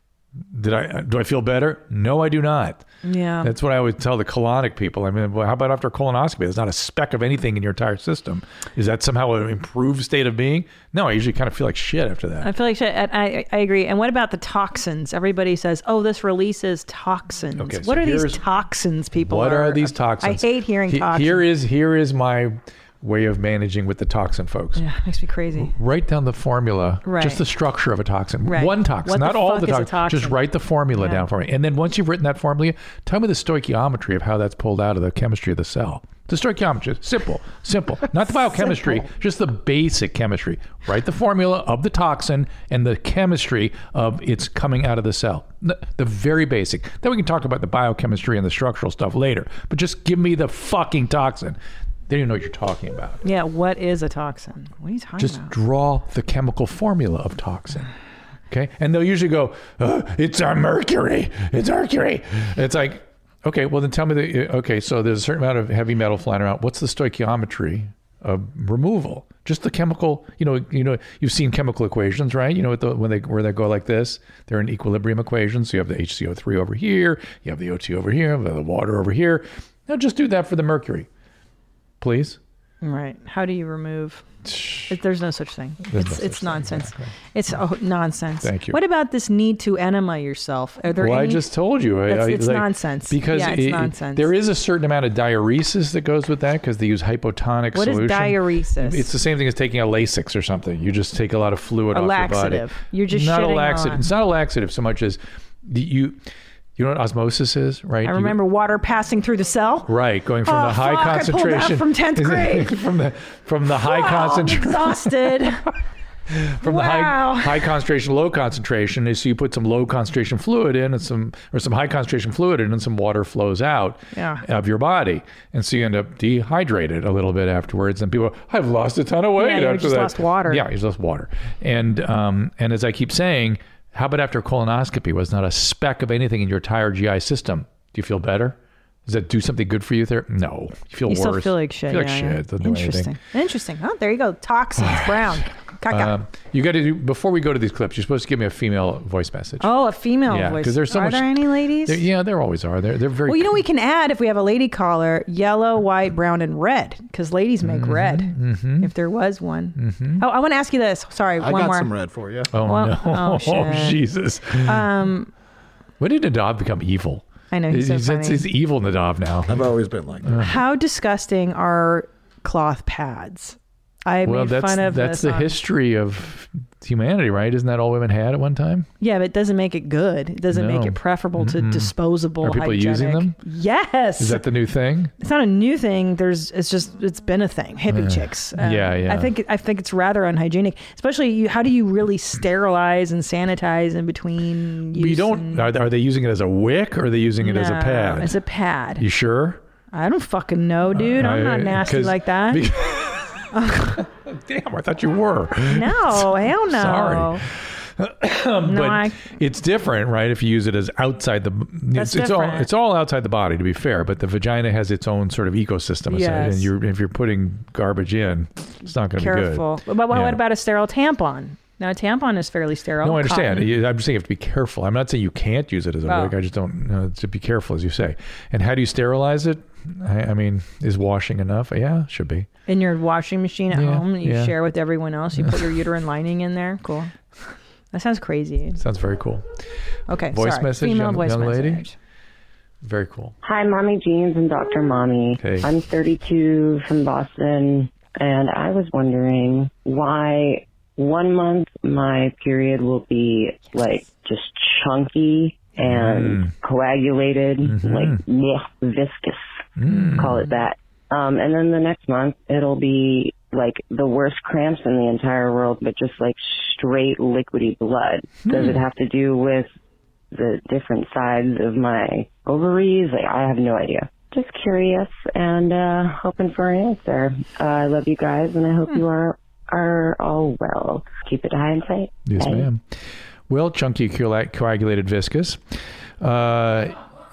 Did I do I feel better? No, I do not. Yeah. That's what I always tell the colonic people. I mean, well, how about after colonoscopy? There's not a speck of anything in your entire system. Is that somehow an improved state of being? No, I usually kind of feel like shit after that. I feel like shit. I, I agree. And what about the toxins? Everybody says, oh, this releases toxins. Okay, what so are these toxins people What are, are these toxins? I hate hearing he, toxins. Here is, here is my way of managing with the toxin, folks. Yeah, makes me crazy. Write down the formula, right. just the structure of a toxin. Right. One toxin, what not the all the toxins. toxins. Just write the formula yeah. down for me. And then once you've written that formula, tell me the stoichiometry of how that's pulled out of the chemistry of the cell. The stoichiometry, simple, simple. Not the biochemistry, simple. Just the basic chemistry. Write the formula of the toxin and the chemistry of its coming out of the cell. The, the very basic. Then we can talk about the biochemistry and the structural stuff later. But just give me the fucking toxin. They don't even know what you're talking about. Yeah, what is a toxin? What are you talking Just about? Just draw the chemical formula of toxin. Okay? And they'll usually go, oh, it's our mercury. It's mercury. It's like, okay, well then tell me the, okay, so there's a certain amount of heavy metal flying around. What's the stoichiometry of removal? Just the chemical, you know, you know, you've seen chemical equations, right? You know, the, when they, where they go like this, they're in equilibrium equations. So you have the H C O three over here, you have the O two over here, you have the water over here. Now just do that for the mercury. Please. Right. How do you remove? It, there's no such thing. There's it's no it's such nonsense. Thing. It's oh, nonsense. Thank you. What about this need to enema yourself? Are there well, any... I just told you. I, That's, I, it's like, nonsense. Because yeah, it's it, nonsense. There is a certain amount of diuresis that goes with that because they use hypotonic what solution. What is diuresis? It's the same thing as taking a Lasix or something. You just take a lot of fluid a off laxative. your body. You're just not shitting a laxative. on. It's not a laxative so much as you. You know what osmosis is, right? I remember you, water passing through the cell. Right, going from oh, the high fuck, concentration. I pulled that from tenth grade. from the from the high wow, concentration. Exhausted. From wow. the high high concentration, low concentration is so you put some low concentration fluid in and some or some high concentration fluid in and some water flows out yeah. of your body. And so you end up dehydrated a little bit afterwards. And people, I've lost a ton of weight yeah, after you just that. lost water. Yeah, you just lost water. And um and as I keep saying, how about after colonoscopy was not a speck of anything in your entire G I system? Do you feel better? Does that do something good for you there? No. You feel you worse. You still feel like shit. You feel yeah, like yeah. shit. Doesn't Interesting. do anything. Interesting. Oh, there you go. Toxins, brown. Caca. Um, you got to do, before we go to these clips, you're supposed to give me a female voice message. Oh, a female yeah, voice. Because there's so are much, there any ladies? There, yeah, there always are. They're, they're very Well, you know, we can add, if we have a lady caller, yellow, white, brown, and red. Because ladies make mm-hmm, red. Mm-hmm. If there was one. Mm-hmm. Oh, I want to ask you this. Sorry, I one got more. some red for you. Oh, well, no. Oh, oh, Jesus. Um, when did Nadav become evil? I know, he's so he's, funny. He's evil, Nadav, now. I've always been like that. How disgusting are cloth pads? I well, made that's, fun of that's this the on... history of humanity, right? Isn't that all women had at one time? Yeah, but it doesn't make it good. It doesn't no. make it preferable to Mm-mm. disposable. Are people hygienic. using them? Yes. Is that the new thing? It's not a new thing. There's, it's just, it's been a thing. Hippie Uh, chicks. Um, yeah, yeah. I think, I think it's rather unhygienic. Especially, you, how do you really sterilize and sanitize in between? Use You don't. and... Are they, are they using it as a wick or are they using it no, as a pad? As a pad. You sure? I don't fucking know, dude. I'm I- not nasty 'cause- like that. Be- Damn, I thought you were. No, hell no. Sorry. No, but I- it's different, right? If you use it as outside the, That's it's, it's all different. it's all outside the body, to be fair. But the vagina has its own sort of ecosystem, Yes. and you're if you're putting garbage in, it's not going to be good. Careful. But what, Yeah. what about a sterile tampon? Now, a tampon is fairly sterile. No, I understand. Cotton. You- I'm just saying you have to be careful. I'm not saying you can't use it as a Oh. wig. I just don't. You know, to be careful, as you say. And how do you sterilize it? I, I mean, is washing enough? Yeah, should be. In your washing machine at Yeah, home, you yeah. share with everyone else. You put your uterine lining in there. Cool. That sounds crazy. Sounds very cool. Okay, Voice sorry. message, Female young- voice young lady? message. Very cool. Hi, Mommy Jeans and Doctor Mommy. Hey. I'm thirty-two from Boston, and I was wondering why one month my period will be like just chunky and Mm. coagulated, Mhm. like bleh, viscous, Mm. call it that. Um, and then the next month it'll be like the worst cramps in the entire world, but just like straight liquidy blood. Does it have to do with the different sides of my ovaries? Like, I have no idea. Just curious and uh, hoping for an answer. Uh, I love you guys, and I hope you are are all well. Keep it high and tight. Yes, Bye. ma'am. Well, chunky coag- coagulated viscous. Uh,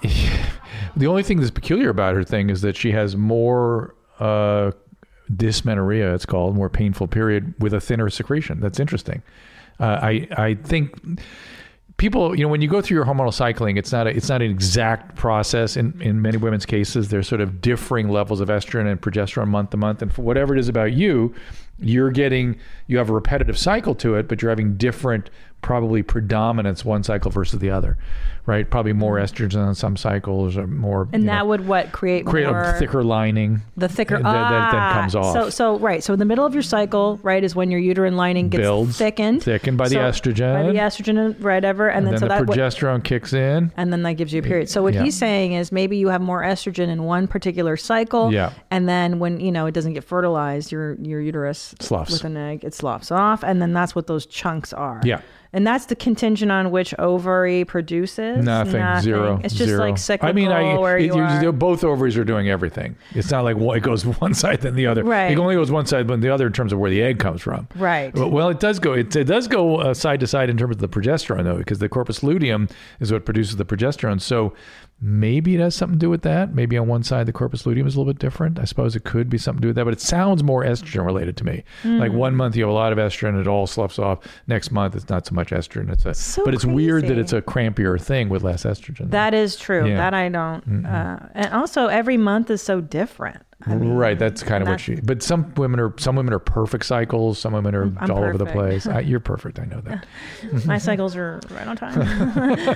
the only thing that's peculiar about her thing is that she has more uh, dysmenorrhea, it's called, more painful period with a thinner secretion. That's interesting. Uh, I I think people, you know, when you go through your hormonal cycling, it's not a, it's not an exact process. In in many women's cases, there's sort of differing levels of estrogen and progesterone month to month, and for whatever it is about you, you're getting you have a repetitive cycle to it, but you're having different probably predominance one cycle versus the other, right? Probably more estrogen on some cycles, or more. And you that know, would what create create more a thicker lining. the thicker that, that then ah, comes off. So so right. So in the middle of your cycle, right, is when your uterine lining gets Builds, thickened. thickened by the So- estrogen. By the estrogen and whatever, and, and then, then so the that what- progesterone kicks in. and then that gives you a period. So what Yeah. he's saying is maybe you have more estrogen in one particular cycle, Yeah. and then when you know it doesn't get fertilized, your your uterus Sloughs. with an egg, it sloughs off, and then that's what those chunks are. Yeah. And that's the contingent on which ovary produces. Nothing, zero. It's just zero. like cyclical. I mean, I, where it, you you- are. both ovaries are doing everything. It's not like one, it goes one side then the other. Right. It only goes one side but the other in terms of where the egg comes from. Right. Well, well, it does go. It, it does go uh, side to side in terms of the progesterone, though, because the corpus luteum is what produces the progesterone. So maybe it has something to do with that. Maybe on one side the corpus luteum is a little bit different. I suppose it could be something to do with that, but it sounds more estrogen related to me. Mm. Like one month you have a lot of estrogen, it all sloughs off. Next month it's not so much estrogen. It's a, So but it's weird that crazy. it's a crampier thing with less estrogen. That is true. Yeah. That I don't. Uh, and also, every month is so different. I mean, right, that's kind of what that's- she. But some women are some women are perfect cycles. Some women are I'm all over the perfect. place. I, you're perfect. I know that. my cycles are right on time.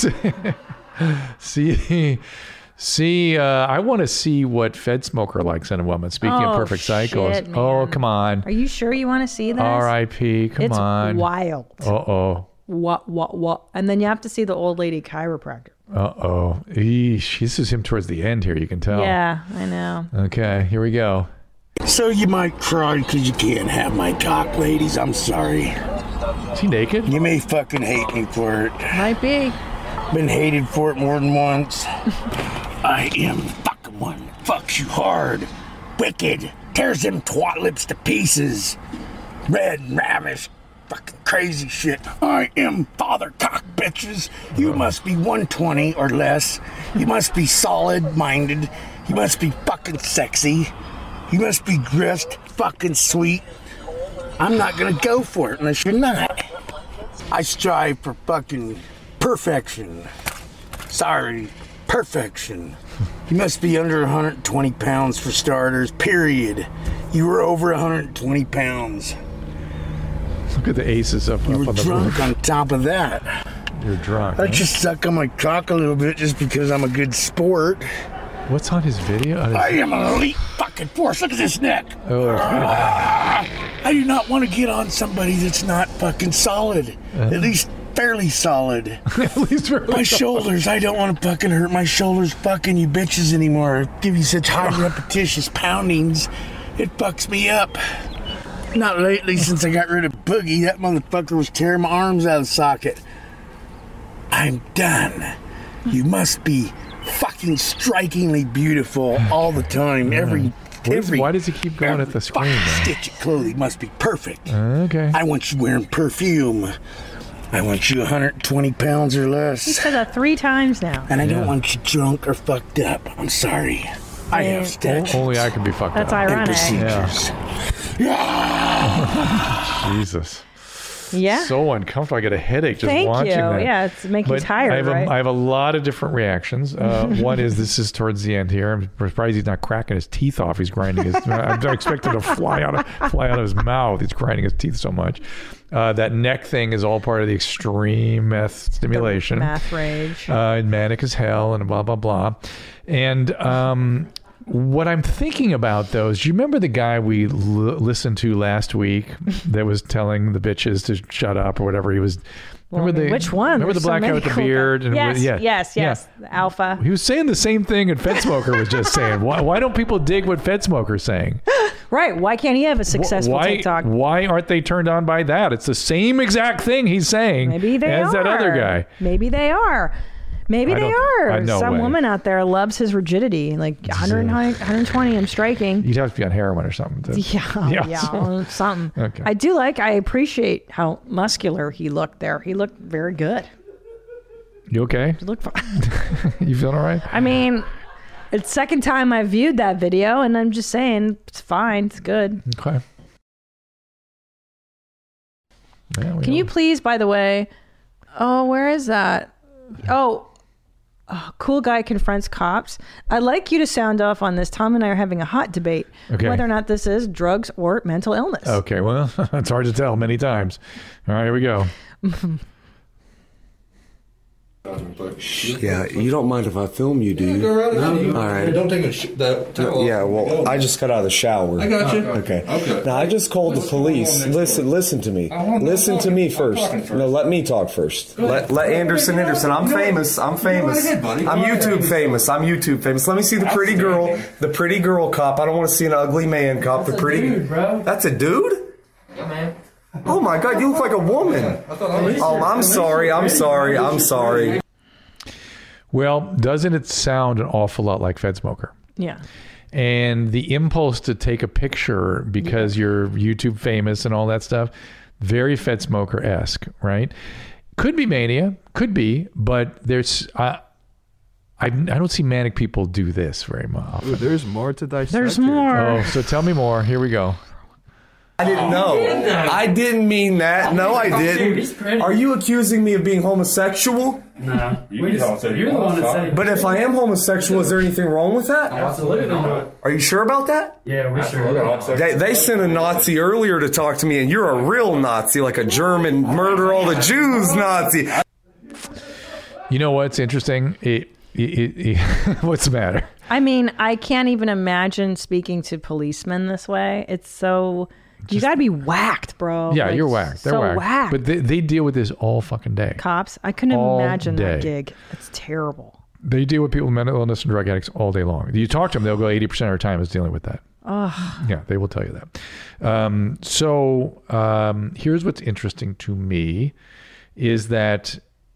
see, see. Uh, I want to see what Fed Smoker likes in a woman. Speaking of Oh, perfect shit, cycles. Oh, man. come on. Are you sure you want to see this? R I P Come it's on. wild. Uh oh. What, what, what? And then you have to see the old lady chiropractor. Uh oh. Eesh. This is him towards the end here. You can tell. Yeah, I know. Okay. Here we go. So you might cry because you can't have my cock, ladies. I'm sorry. Is he naked? You may fucking hate me for it. Might be. Been hated for it more than once. I am fucking one. Fucks you hard. Wicked. Tears them twat lips to pieces. Red and ravished. Fucking crazy shit. I am father cock, bitches. You must be one twenty or less. You must be solid-minded. You must be fucking sexy. You must be grist, fucking sweet. I'm not gonna go for it unless you're not. I strive for fucking perfection. Sorry, perfection. You must be under one hundred twenty pounds for starters, period. You were over one hundred twenty pounds. Look at the aces up, You up were on the drunk roof. on top of that. You're drunk. I huh? just suck on my cock a little bit just because I'm a good sport. What's on his video? On his- I am an elite fucking force. Look at this neck. oh, I do not want to get on somebody that's not fucking solid. At least fairly solid. at least we're My shoulders, I don't want to fucking hurt my shoulders fucking you bitches anymore. Give you such high repetitious poundings. It fucks me up. Not lately since I got rid of Boogie. That motherfucker was tearing my arms out of the socket. I'm done. You must be fucking strikingly beautiful all the time. Every What is- Every, why does he keep going at the screen, fucking man? stitch of clothing must be perfect. Okay. I want you wearing perfume. I want you one hundred twenty pounds or He less. said that three times now. And I Yeah. don't want you drunk or fucked up. I'm sorry. I have statutes Only I can be fucked That's up. and ironic. procedures. Jesus. Yeah. So uncomfortable. I get a headache just Thank watching you. that. Yeah, it's making you But tired, I have, a, right? I have a lot of different reactions. Uh, one is this is towards the end here. I'm surprised he's not cracking his teeth off. He's grinding his. I'm expecting to fly out of fly out of his mouth. He's grinding his teeth so much. Uh, that neck thing is all part of the extreme meth stimulation. Math rage. Uh, and manic as hell and blah blah blah. And um, what I'm thinking about though is, do you remember the guy we l- listened to last week that was telling the bitches to shut up or whatever? He was. Well, Remember the which one? Remember There's the so black guy many with the cool beard? guys. And yes, yeah, yes, yes. yeah. The alpha. He was saying the same thing that Fed Smoker was just saying. Why, why don't people dig what Fed Smoker's saying? Right. Why can't he have a successful why, TikTok? Why aren't they turned on by that? It's the same exact thing he's saying Maybe they as are. that other guy. Maybe they are. Maybe I they don't- are. I- no Some way. woman out there loves his rigidity. Like one hundred, one hundred twenty, I'm striking. You'd have to be on heroin or something. to- Yeah, Yeah. yeah, something. Okay. I do like, I appreciate how muscular he looked there. He looked very good. You okay? He looked fine. You feeling all right? I mean, it's the second time I viewed that video, and I'm just saying, it's fine. It's good. Okay. Yeah, we Can you know. please, by the way, oh, where is that? Oh, oh, cool guy confronts cops. I'd like you to sound off on this. Tom and I are having a hot debate Okay. whether or not this is drugs or mental illness. Okay, well, it's hard to tell many times. All right, here we go. Yeah, you don't mind if I film you, do you? No, All right. Don't take a sh- that towel off. Yeah, well, I just got out of the shower. I got you. Okay. Okay. Now, I just called the police. Listen, listen to me. Listen to me first. No, let me talk first. Let, let Anderson Anderson. I'm famous. I'm famous. ahead, buddy. I'm Go ahead. YouTube famous. I'm YouTube famous. Let me see the pretty girl. The pretty girl cop. I don't want to see an ugly man cop. The pretty. bro. That's a dude? Yeah, man. Oh my God, you look like a woman. Oh, I'm sorry. I'm sorry. I'm sorry. Well, doesn't it sound an awful lot like Fed Smoker? Yeah. And the impulse to take a picture because you're YouTube famous and all that stuff, very Fed Smoker-esque, right? Could be mania, could be, but there's uh, I I don't see manic people do this very much. Ooh, there's more to dissect. There's here. more. Oh, so tell me more. Here we go. I didn't know. I didn't mean that. No, I didn't. Are you accusing me of being homosexual? Nah, we just, you're the one that said it. But if I am homosexual, is there anything wrong with that? Absolutely. Are you sure about that? Yeah, we're sure. They, they sent a Nazi earlier to talk to me, and you're a real Nazi, like a German murder all the Jews Nazi. You know what's interesting? It, it, it, it what's the matter? I mean, I can't even imagine speaking to policemen this way. It's so... you got to be whacked, bro. Yeah, Like, you're whacked. They're so whacked. whacked. But they, they deal with this all fucking day. Cops, I couldn't All imagine that day. gig. It's terrible. They deal with people with mental illness and drug addicts all day long. You talk to them, they'll go eighty percent of their time is dealing with that. Ugh. Yeah, they will tell you that. Um, so um, here's what's interesting to me is that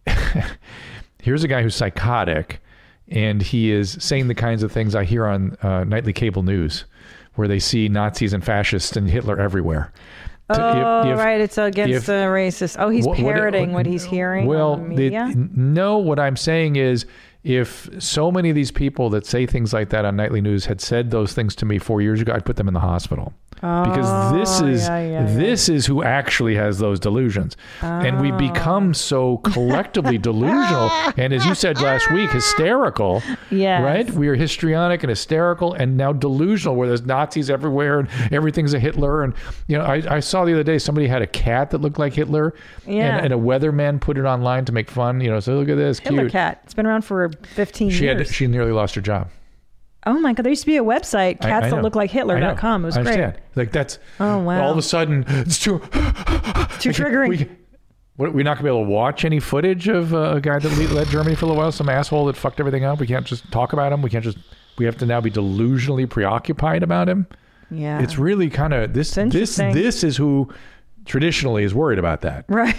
here's a guy who's psychotic and he is saying the kinds of things I hear on uh, nightly cable news where they see Nazis and fascists and Hitler everywhere. Oh, If- if- right. It's against if- the racist. Oh, he's what- what- parroting what, he's hearing Well, on the the- media. no, what I'm saying is if so many of these people that say things like that on nightly news had said those things to me four years ago, I'd put them in the hospital. Because this Oh, is yeah, yeah, yeah. this is who actually has those delusions, and we become so collectively delusional. And as you said last week, hysterical. Yes. Right? We are histrionic and hysterical, and now delusional, where there's Nazis everywhere and everything's a Hitler. And you know, I, I saw the other day somebody had a cat that looked like Hitler, Yeah. and, and a weatherman put it online to make fun. You know, so look at this, Hitler cute. Cat. It's been around for fifteen She years. had she nearly lost her job. Oh my God. There used to be a website, I- I cats that know. look like Hitler dot com. It was I great. understand. Like that's Oh, wow. all of a sudden it's too Too triggering. We, what, we're not gonna be able to watch any footage of uh, a guy that lead, led Germany for a little while, some asshole that fucked everything up. We can't just talk about him. We can't just. We have to now be delusionally preoccupied about him. Yeah. It's really kind of this. This interesting. this is who traditionally is worried about that. Right.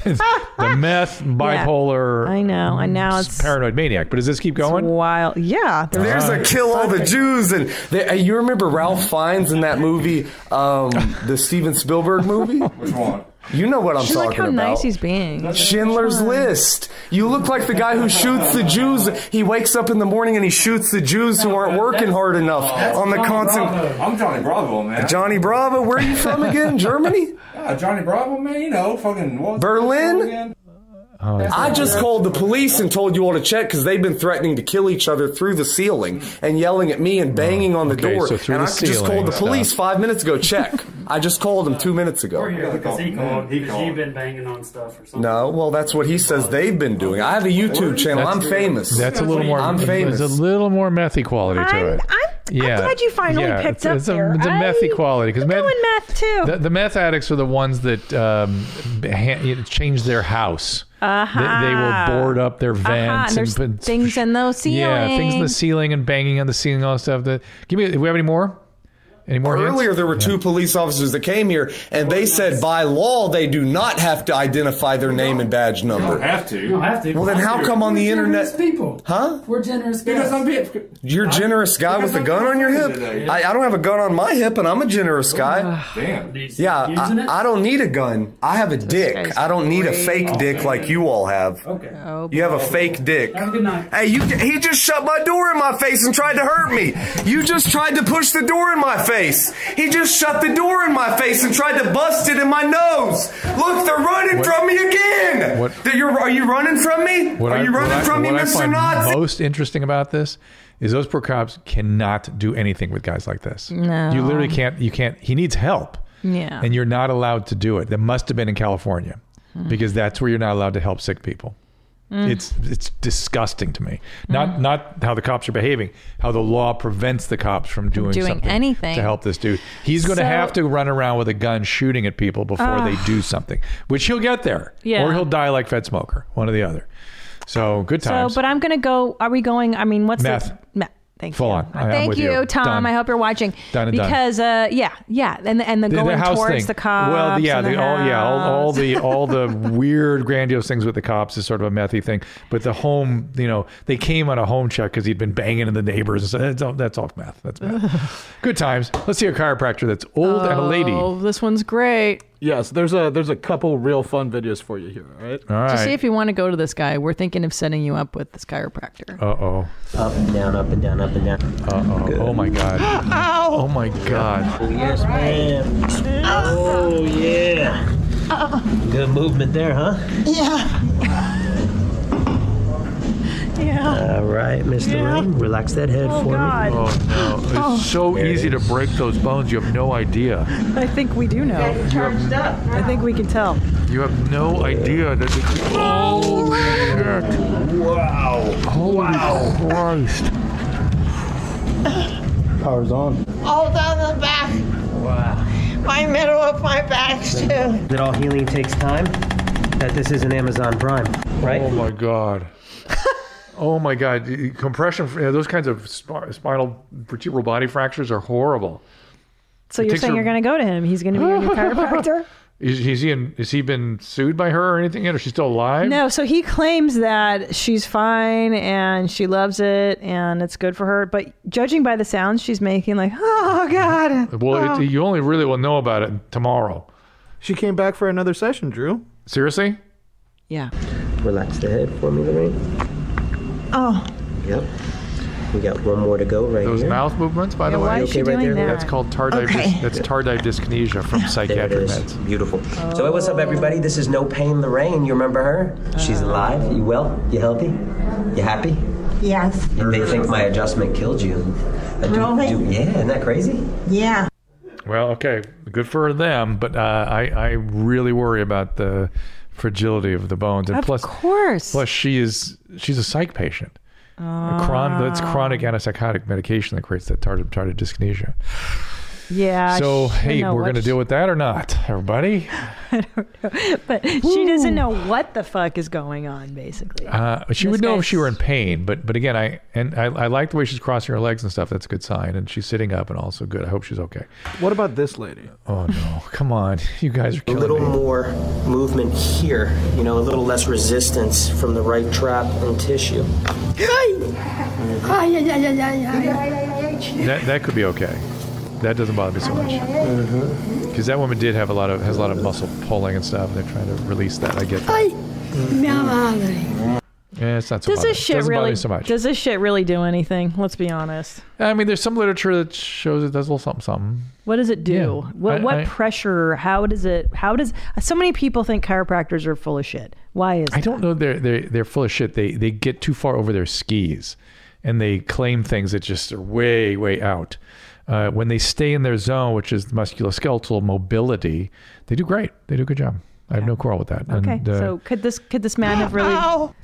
The meth, bipolar. Yeah, I know. And now it's paranoid maniac. But does this keep going? It's wild. Yeah. There's a kill all the Jews, and they, you remember Ralph Fiennes in that movie, um, the Steven Spielberg movie? Which one? You know what I'm Just talking like how about. nice he's being. Schindler's List. You look like the guy who shoots the Jews. He wakes up in the morning and he shoots the Jews who aren't working hard enough on the constant. I'm Johnny Bravo, man. Johnny Bravo. Where are you from again? Germany? Yeah, Johnny Bravo, man. You know, fucking what? Berlin? Oh, I just called the police and told you all to check because they've been threatening to kill each other through the ceiling and yelling at me and banging on the okay, door. so through and the I just ceiling called the police stuff. five minutes ago. Check. I just called them two minutes ago. We're here because he called. He Because called. you've been banging on stuff or something. No, well, that's what he says they've been doing. I have a YouTube channel. I'm famous. That's a little more. I'm famous. There's a little more methy quality to I'm, it. I'm, Yeah. I'm glad you finally Yeah, picked it's, up it's there. a, it's a I- methy quality because I'm meth, doing meth too. the, the meth addicts are the ones that um, ha- change their house. Uh-huh. They, they will board up their Uh-huh. vents And there's and put things in those ceilings. Yeah, things in the ceiling and banging on the ceiling, all that stuff. That give me. Do we have any more? Any more hints? Earlier, there were two police officers that came here, and they said by law they do not have to identify their name and badge number. You don't have to. You don't have to. Well, then how come on the We're internet? generous people. Huh? We're generous guys. Because I'm being. You're a generous guy with a gun on your hip? I, I don't have a gun on my hip, and I'm a generous guy. Damn. Yeah, Using it? I, I don't need a gun. I have a dick. guy's I don't need a crazy. fake dick like you all have. Okay. Oh, You have a fake dick. Have a good night. Hey, you, he just shut my door in my face and tried to hurt me. You just tried to push the door in my face. He just shut the door in my face and tried to bust it in my nose. Look, they're running What- from me again. what- That you're, are you running from me? What are I- you running what I- from me, what I Mister find Nazi? most interesting about this is those poor cops cannot do anything with guys like this. No. You literally can't. You can't. He needs help. Yeah. And you're not allowed to do it. That must have been in California, because that's where you're not allowed to help sick people. Mm. It's it's disgusting to me. Not not how the cops are behaving, how the law prevents the cops from doing, doing something anything. to help this dude. He's going to So- have to run around with a gun shooting at people before they do something, which he'll get there. Yeah. Or he'll die like Fed Smoker, one or the other. So good times. So, but I'm gonna go. Are we going? I mean, what's Meth. the meth? Thank Full you. on. I- I'm Thank with you, you. Tom. Done. I hope you're watching. Done and done. because, uh, yeah, yeah, and and the, The- going the house towards thing. the cops. Well, yeah, and the, the all yeah, all, all house. the all the weird, grandiose things with the cops is sort of a methy thing. But the home, you know, they came on a home check because he'd been banging in the neighbors, and so that's all, that's all meth. That's meth. Good times. Let's see a chiropractor that's old and a lady. Oh, this one's great. Yes, there's a there's a couple real fun videos for you here. All right. All right. To see if you want to go to this guy, we're thinking of setting you up with this chiropractor. Uh oh. Up and down, up and down, up and down. Uh oh. Oh my God. Oh my God. Oh, yes, ma'am. Oh, yeah. Good movement there, huh? Yeah. All right, Mister Yeah. Lane, relax that head Oh, for God. me. Oh no. It's Oh. so There it easy to is. break those bones. You have no idea. I think we do know. Charged up. I think we can tell. You have no idea that. It's, oh shit. Wow. Holy Christ. Power's on. All down the back. Wow. My middle of my back, too. That all healing takes time? That this isn't Amazon Prime, right? Oh my God. Oh my God. The Compression, yeah, those kinds of sp- spinal vertebral body fractures are horrible. So It you're takes saying her- you're going to go to him? He's going to be your new chiropractor? Is, is he in, is he been sued by her or anything yet? Or is she still alive? No, so he claims that she's fine and she loves it and it's good for her. But judging by the sounds she's making, like, oh, God. Well, oh. it, you only really will know about it tomorrow. She came back for another session, Drew. Seriously? Yeah. Relax the head for me, Lorraine. Oh. Yep. We got one more to go right Those here. mouth movements, by Yeah, the why way. is she Okay, right doing there, that? That's called tardive. Okay. Dys, that's tardive dyskinesia from There it psychiatric is. meds. Beautiful. So hey, what's up, everybody? This is No Pain Lorraine. You remember her? She's alive. You well? You healthy? You happy? Yes. And they think my adjustment killed you. Uh, do- Really? do- yeah, isn't that crazy? Yeah. Well, okay, good for them, but uh, I I really worry about the fragility of the bones, and Of plus, course. plus she is she's a psych patient. A chron- that's chronic antipsychotic medication that creates that tardive, tardive dyskinesia. Yeah. So, I hey, know we're what going to she- deal with that or not, everybody? But she doesn't know what the fuck is going on, basically. Uh, she This would know if guy's- she were in pain, but but again, I and I, I like the way she's crossing her legs and stuff. That's a good sign, and she's sitting up and also good. I hope she's okay. What about this lady? Oh no, come on, you guys are A killing little me. more movement here, you know, a little less resistance from the right trap and tissue. That that could be okay. That doesn't bother me so much. Because that woman did have a lot of has a lot of muscle pulling and stuff. And they're trying to release that. I get that. Yeah, it's not so Does bother- this shit doesn't bother really? me so much. Does this shit really do anything? Let's be honest. I mean, there's some literature that shows it does a little something, something. What does it do? Yeah. What, I- what I- pressure? How does it? How does? So many people think chiropractors are full of shit. Why is? I don't know. They're they're they're full of shit. They they get too far over their skis, and they claim things that just are way way out. Uh, when they stay in their zone, which is musculoskeletal mobility, they do great. They do a good job. I have no quarrel with that. Okay, And, uh, so could this could this man have really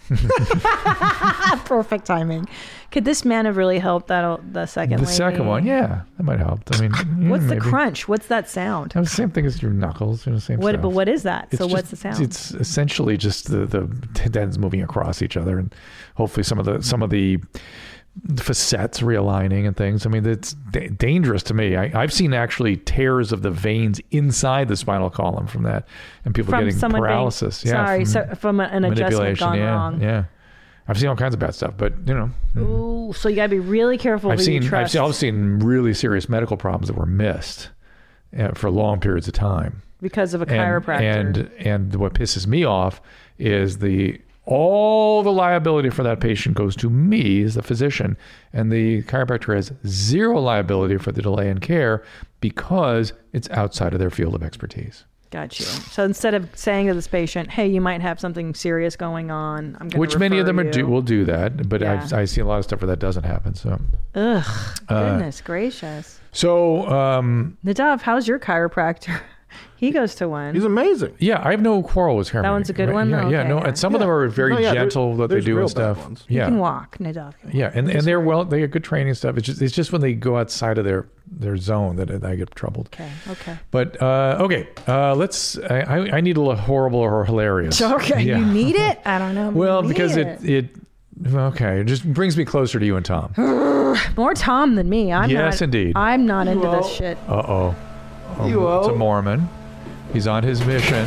perfect timing? Could this man have really helped that the second? the lady? second one, yeah, that might help. I mean, yeah, What's the maybe. crunch? What's that sound? It's the same thing as your knuckles. You know, same What? stuff. But what is that? It's so just- what's the sound? It's essentially just the the tendons moving across each other, and hopefully some of the some of the facets realigning and things. I mean, it's da- dangerous to me. I, I've seen actually tears of the veins inside the spinal column from that, and people From getting someone being- paralysis. yeah, sorry, so- from a- an adjustment manipulation, gone yeah, wrong. Yeah, I've seen all kinds of bad stuff, but you know, Ooh, so you gotta be really careful I've who seen you I've trust. seen, I've seen really serious medical problems that were missed uh, for long periods of time because of a and, chiropractor. And and what pisses me off is the all the liability for that patient goes to me as the physician, and the chiropractor has zero liability for the delay in care because it's outside of their field of expertise. Got you. So instead of saying to this patient, "Hey, you might have something serious going on," I'm going to Which many of them are you. do, will do that, but Yeah. I've, I see a lot of stuff where that doesn't happen. So, Ugh, Uh, goodness gracious. so um, Nadav, how's your chiropractor? He goes to one. He's amazing. Yeah, I have no quarrel with chiropractic. That one's a good one? Yeah, Oh, yeah, okay, no, yeah. and some of them are very No, yeah, there- gentle what they there's do real and bad stuff. ones. Yeah, You can walk, Nadav. yeah, and and they're well, they get good training and stuff. It's just it's just when they go outside of their their zone that I get troubled. Okay, okay. But uh, okay, uh, let's. I, I I need a little horrible or hilarious. Okay, Yeah. you need it? I don't know. Well, You because need it it okay, it just brings me closer to you and Tom. More Tom than me. I'm Yes, not, indeed. I'm not into You this will. shit. Uh oh. You It's a will. Mormon. He's on his mission.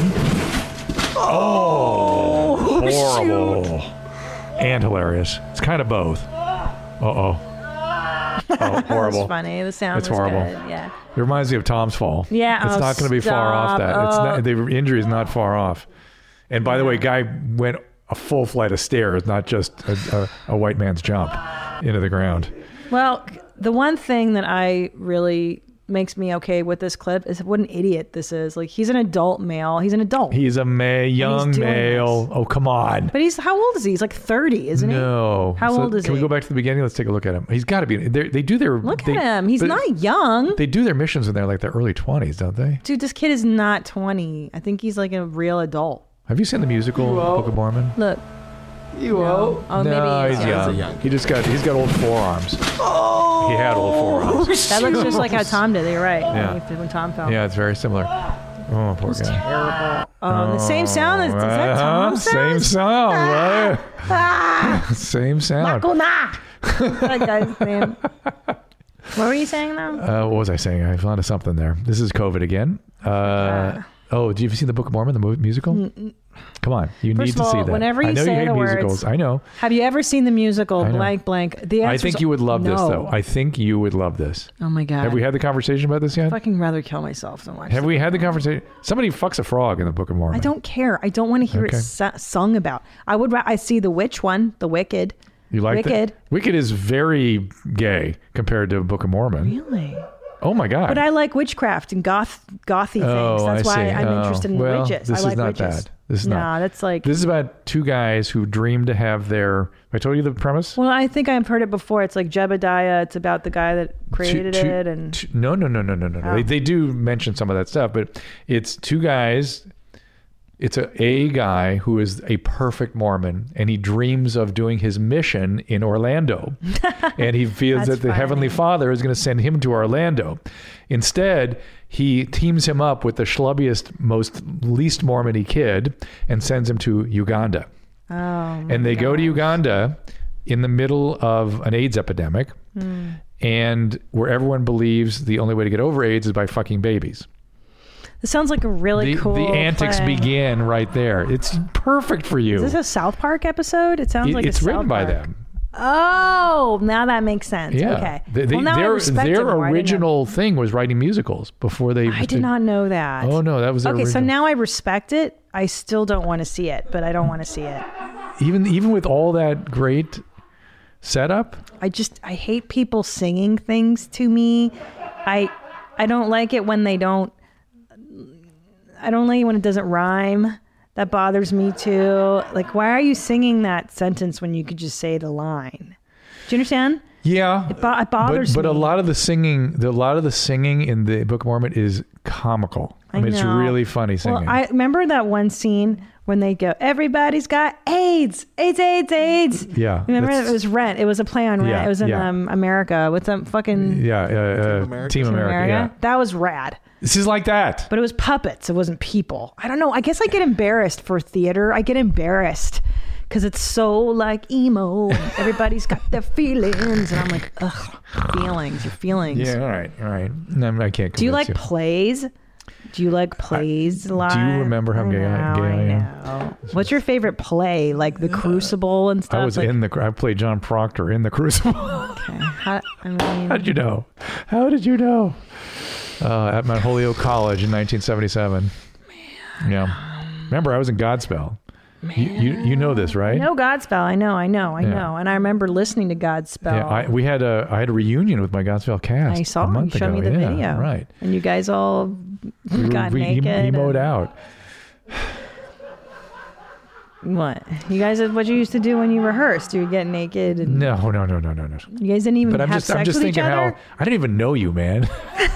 Oh, horrible and hilarious. It's kind of both. Uh oh. Oh, horrible. That's funny. The sound It's was horrible. good. Yeah. It reminds me of Tom's fall. Yeah, It's oh, not going to be far off stop. that. It's Oh. not, the injury is not far off. And by the way, guy went a full flight of stairs, not just a, a, a white man's jump into the ground. Well, the one thing that I really makes me okay with this clip is what an idiot this is. Like, he's an adult male. He's an adult. He's a ma- young doing male. Oh, come on. But he's, how old is he? He's like thirty, isn't he? No. How So old is Can he? we go back to the beginning? Let's take a look at him. He's got to be. they're- They do their. Look they, at him. He's but not young. They do their missions when they're like their early twenties, don't they? Dude, this kid is not twenty. I think he's like a real adult. Have you seen the musical Book of Mormon? Look. You will. Oh, no, maybe he's he is. young. He's a young He just got. He's got old forearms. Oh, He had old forearms. That looks just like how Tom did. You're right. Yeah. When Tom fell. Yeah, it's very similar. Oh, poor guy. Terrible. Um, the same sound as, is that Tom Uh-huh, Same sound, brother. Same sound. Makuna. That guy's name. What were you saying though? Uh, what was I saying? I found something there. This is COVID again. Uh, oh, do you ever see the Book of Mormon, the mo- musical? Come on, you First need of to all, see that. whenever you I know say you hate the musicals. words- I know. Have you ever seen the musical I know. blank blank? The I answer's think you would love this, no. though. I think you would love this. Oh my god. Have we had the conversation about this I'd yet? fucking rather kill myself than watch. Have that. we had the conversation? Somebody fucks a frog in the Book of Mormon. I don't care. I don't want to hear Okay. it su- sung about. I would. Ra- I see the witch one, the Wicked. You like Wicked. that? Wicked is very gay compared to Book of Mormon. Really? Oh my god. But I like witchcraft and goth gothy Oh, things. That's I why see. I'm Oh, interested in well, witches. This I like is not witches. bad. This is nah, not. that's like. This is about two guys who dream to have their. I told you the premise. Well, I think I've heard it before. It's like Jebediah. It's about the guy that created Two- two- it, and two- no, no, no, no, no, no. no. Oh. They, they do mention some of that stuff, but it's two guys It's a, a guy who is a perfect Mormon, and he dreams of doing his mission in Orlando. And he feels that the funny. Heavenly Father is going to send him to Orlando. Instead, he teams him up with the schlubbiest, most least Mormon-y kid and sends him to Uganda. Oh, and they go to Uganda in the middle of an AIDS epidemic, Mm. and where everyone believes the only way to get over AIDS is by fucking babies. This sounds like a really the, cool The antics play. begin right there. It's perfect for you. Is this a South Park episode? It sounds It- like it's a written South by Park. them. Oh, now that makes sense. Yeah. Okay. They, they, well, now I their respect their it more. I didn't know- original thing was writing musicals before they. I did not know that. Oh no, that was their okay. So original. now I respect it. I still don't want to see it, but I don't want to see it. even even with all that great setup. I just I hate people singing things to me. I I don't like it when they don't. I don't like it when it doesn't rhyme. That bothers me too. Like, why are you singing that sentence when you could just say the line? Do you understand? Yeah, It, bo- it bothers but, but me. a lot of the singing, the, a lot of the singing in the Book of Mormon is comical. I, I mean, it's know. really funny singing. Well, I remember that one scene when they go, "Everybody's got AIDS, AIDS, AIDS, AIDS." Yeah, Remember that's- it was Rent. It was a play on Rent. Yeah, it was in yeah. um, America with some fucking yeah, uh, uh, Team America. Team America. Yeah, That was rad. this is like that. But it was puppets. It wasn't people. I don't know. I guess I get embarrassed for theater. I get embarrassed because it's so like emo. And everybody's got their feelings, and I'm like, ugh, feelings. Your feelings. Yeah, all right, all right. No, I can't. Do you convince like plays? Do you like plays a lot? Do you remember how I gay I, know, gay I I am? know. What's your favorite play? Like The Crucible and stuff? I was like, in the. I played John Proctor in the Crucible. Okay. How, I mean, How did you know? How did you know? Uh, at Mount Holyoke College in nineteen seventy-seven. Man. Yeah. Remember, I was in Godspell. You, you you know this, right? I know Godspell. I know, I know, I Yeah. know. And I remember listening to Godspell. Yeah, I, we had a I had a reunion with my Godspell cast. I saw a you month showed ago. me the Yeah, video. Right. And you guys all We were- got we naked. em- emoed and- out. What? You guys, what you used to do when you rehearsed? You would get naked and No, no, no, no, no, no. you guys didn't even But I'm have just sex I'm just with each thinking other? how I didn't even know you, man.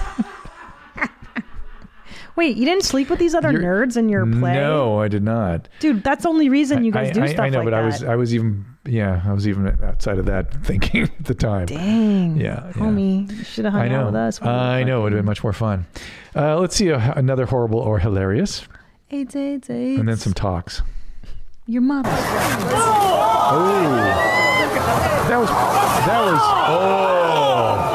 Wait, you didn't sleep with these other You're- nerds in your play? No, I did not. Dude, that's the only reason you guys I, do I, stuff I know, like but that. I was I was even yeah I was even outside of that thinking at the time. Dang. Yeah, yeah. Homie, you should have hung I know. out with us. when we I were know. It would have been much more fun. Uh, let's see a, another horrible or hilarious, AIDS, AIDS, AIDS. and then some talks. Your mother. Oh, that was that was oh.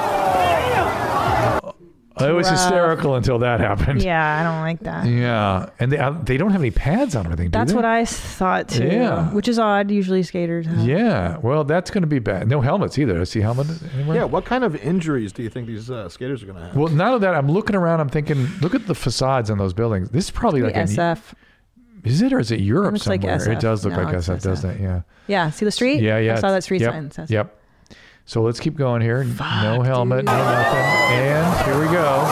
It was Rough. hysterical until that happened. Yeah, I don't like that. Yeah, and they uh, they don't have any pads on or anything. Do That's they? what I thought too. Yeah. Which is odd. Usually skaters have. Yeah, well, that's going to be bad. No helmets either. I see helmet anywhere. Yeah, what kind of injuries do you think these uh, skaters are going to have? Well, now that I'm looking around, I'm thinking, look at the facades on those buildings. This is probably The like S F. A, is it or is it Europe looks like somewhere? S F. It does look No, like it's S F, doesn't S F. it? Yeah. Yeah. See the street? Yeah, yeah. I saw that street yep, sign. It says- Yep. So let's keep going here. No helmet, no nothing. And here we go.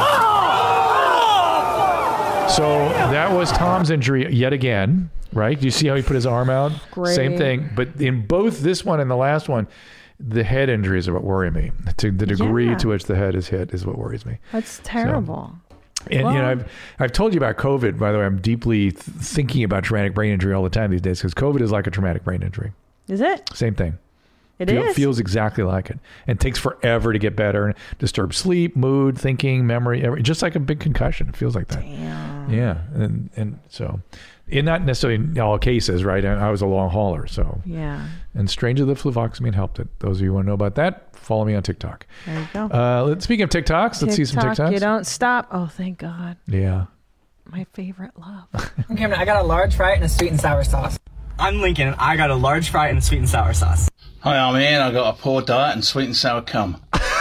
So that was Tom's injury yet again, right? Do you see how he put his arm out? Great. Same thing. But in both this one and the last one, the head injuries are what worry me. To the degree Yeah. to which the head is hit is what worries me. That's terrible. And Well- you know, I've I've told you about COVID. By the way, I'm deeply th- thinking about traumatic brain injury all the time these days because COVID is like a traumatic brain injury. Is it? Same thing. It Feel- is? Feels exactly like it, and takes forever to get better. And disturbs sleep, mood, thinking, memory, every, just like a big concussion. It feels like that. Damn. Yeah, and and so, in not necessarily in all cases, right? I, I was a long hauler, so Yeah. And strangely, the fluvoxamine helped it. Those of you who want to know about that, follow me on TikTok. There you go. Uh, let's, speaking of TikToks, let's see some TikTok, TikToks. You don't stop. Oh, thank God. Yeah. My favorite love. Cameron, I got a large fry and a sweet and sour sauce. I'm Lincoln, and I got a large fry and a sweet and sour sauce. Hi, I'm Ian. I got a poor diet and sweet and sour cum.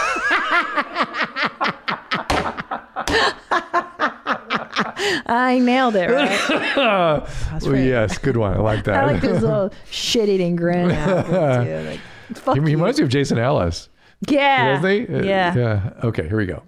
I nailed it, right? Well, right. yes, good one. I like that. I like this little shit-eating grin. after, too. Like, fuck he, he you. reminds me of Jason Ellis. Yeah. Doesn't he? Uh, Yeah. Yeah. Okay, here we go.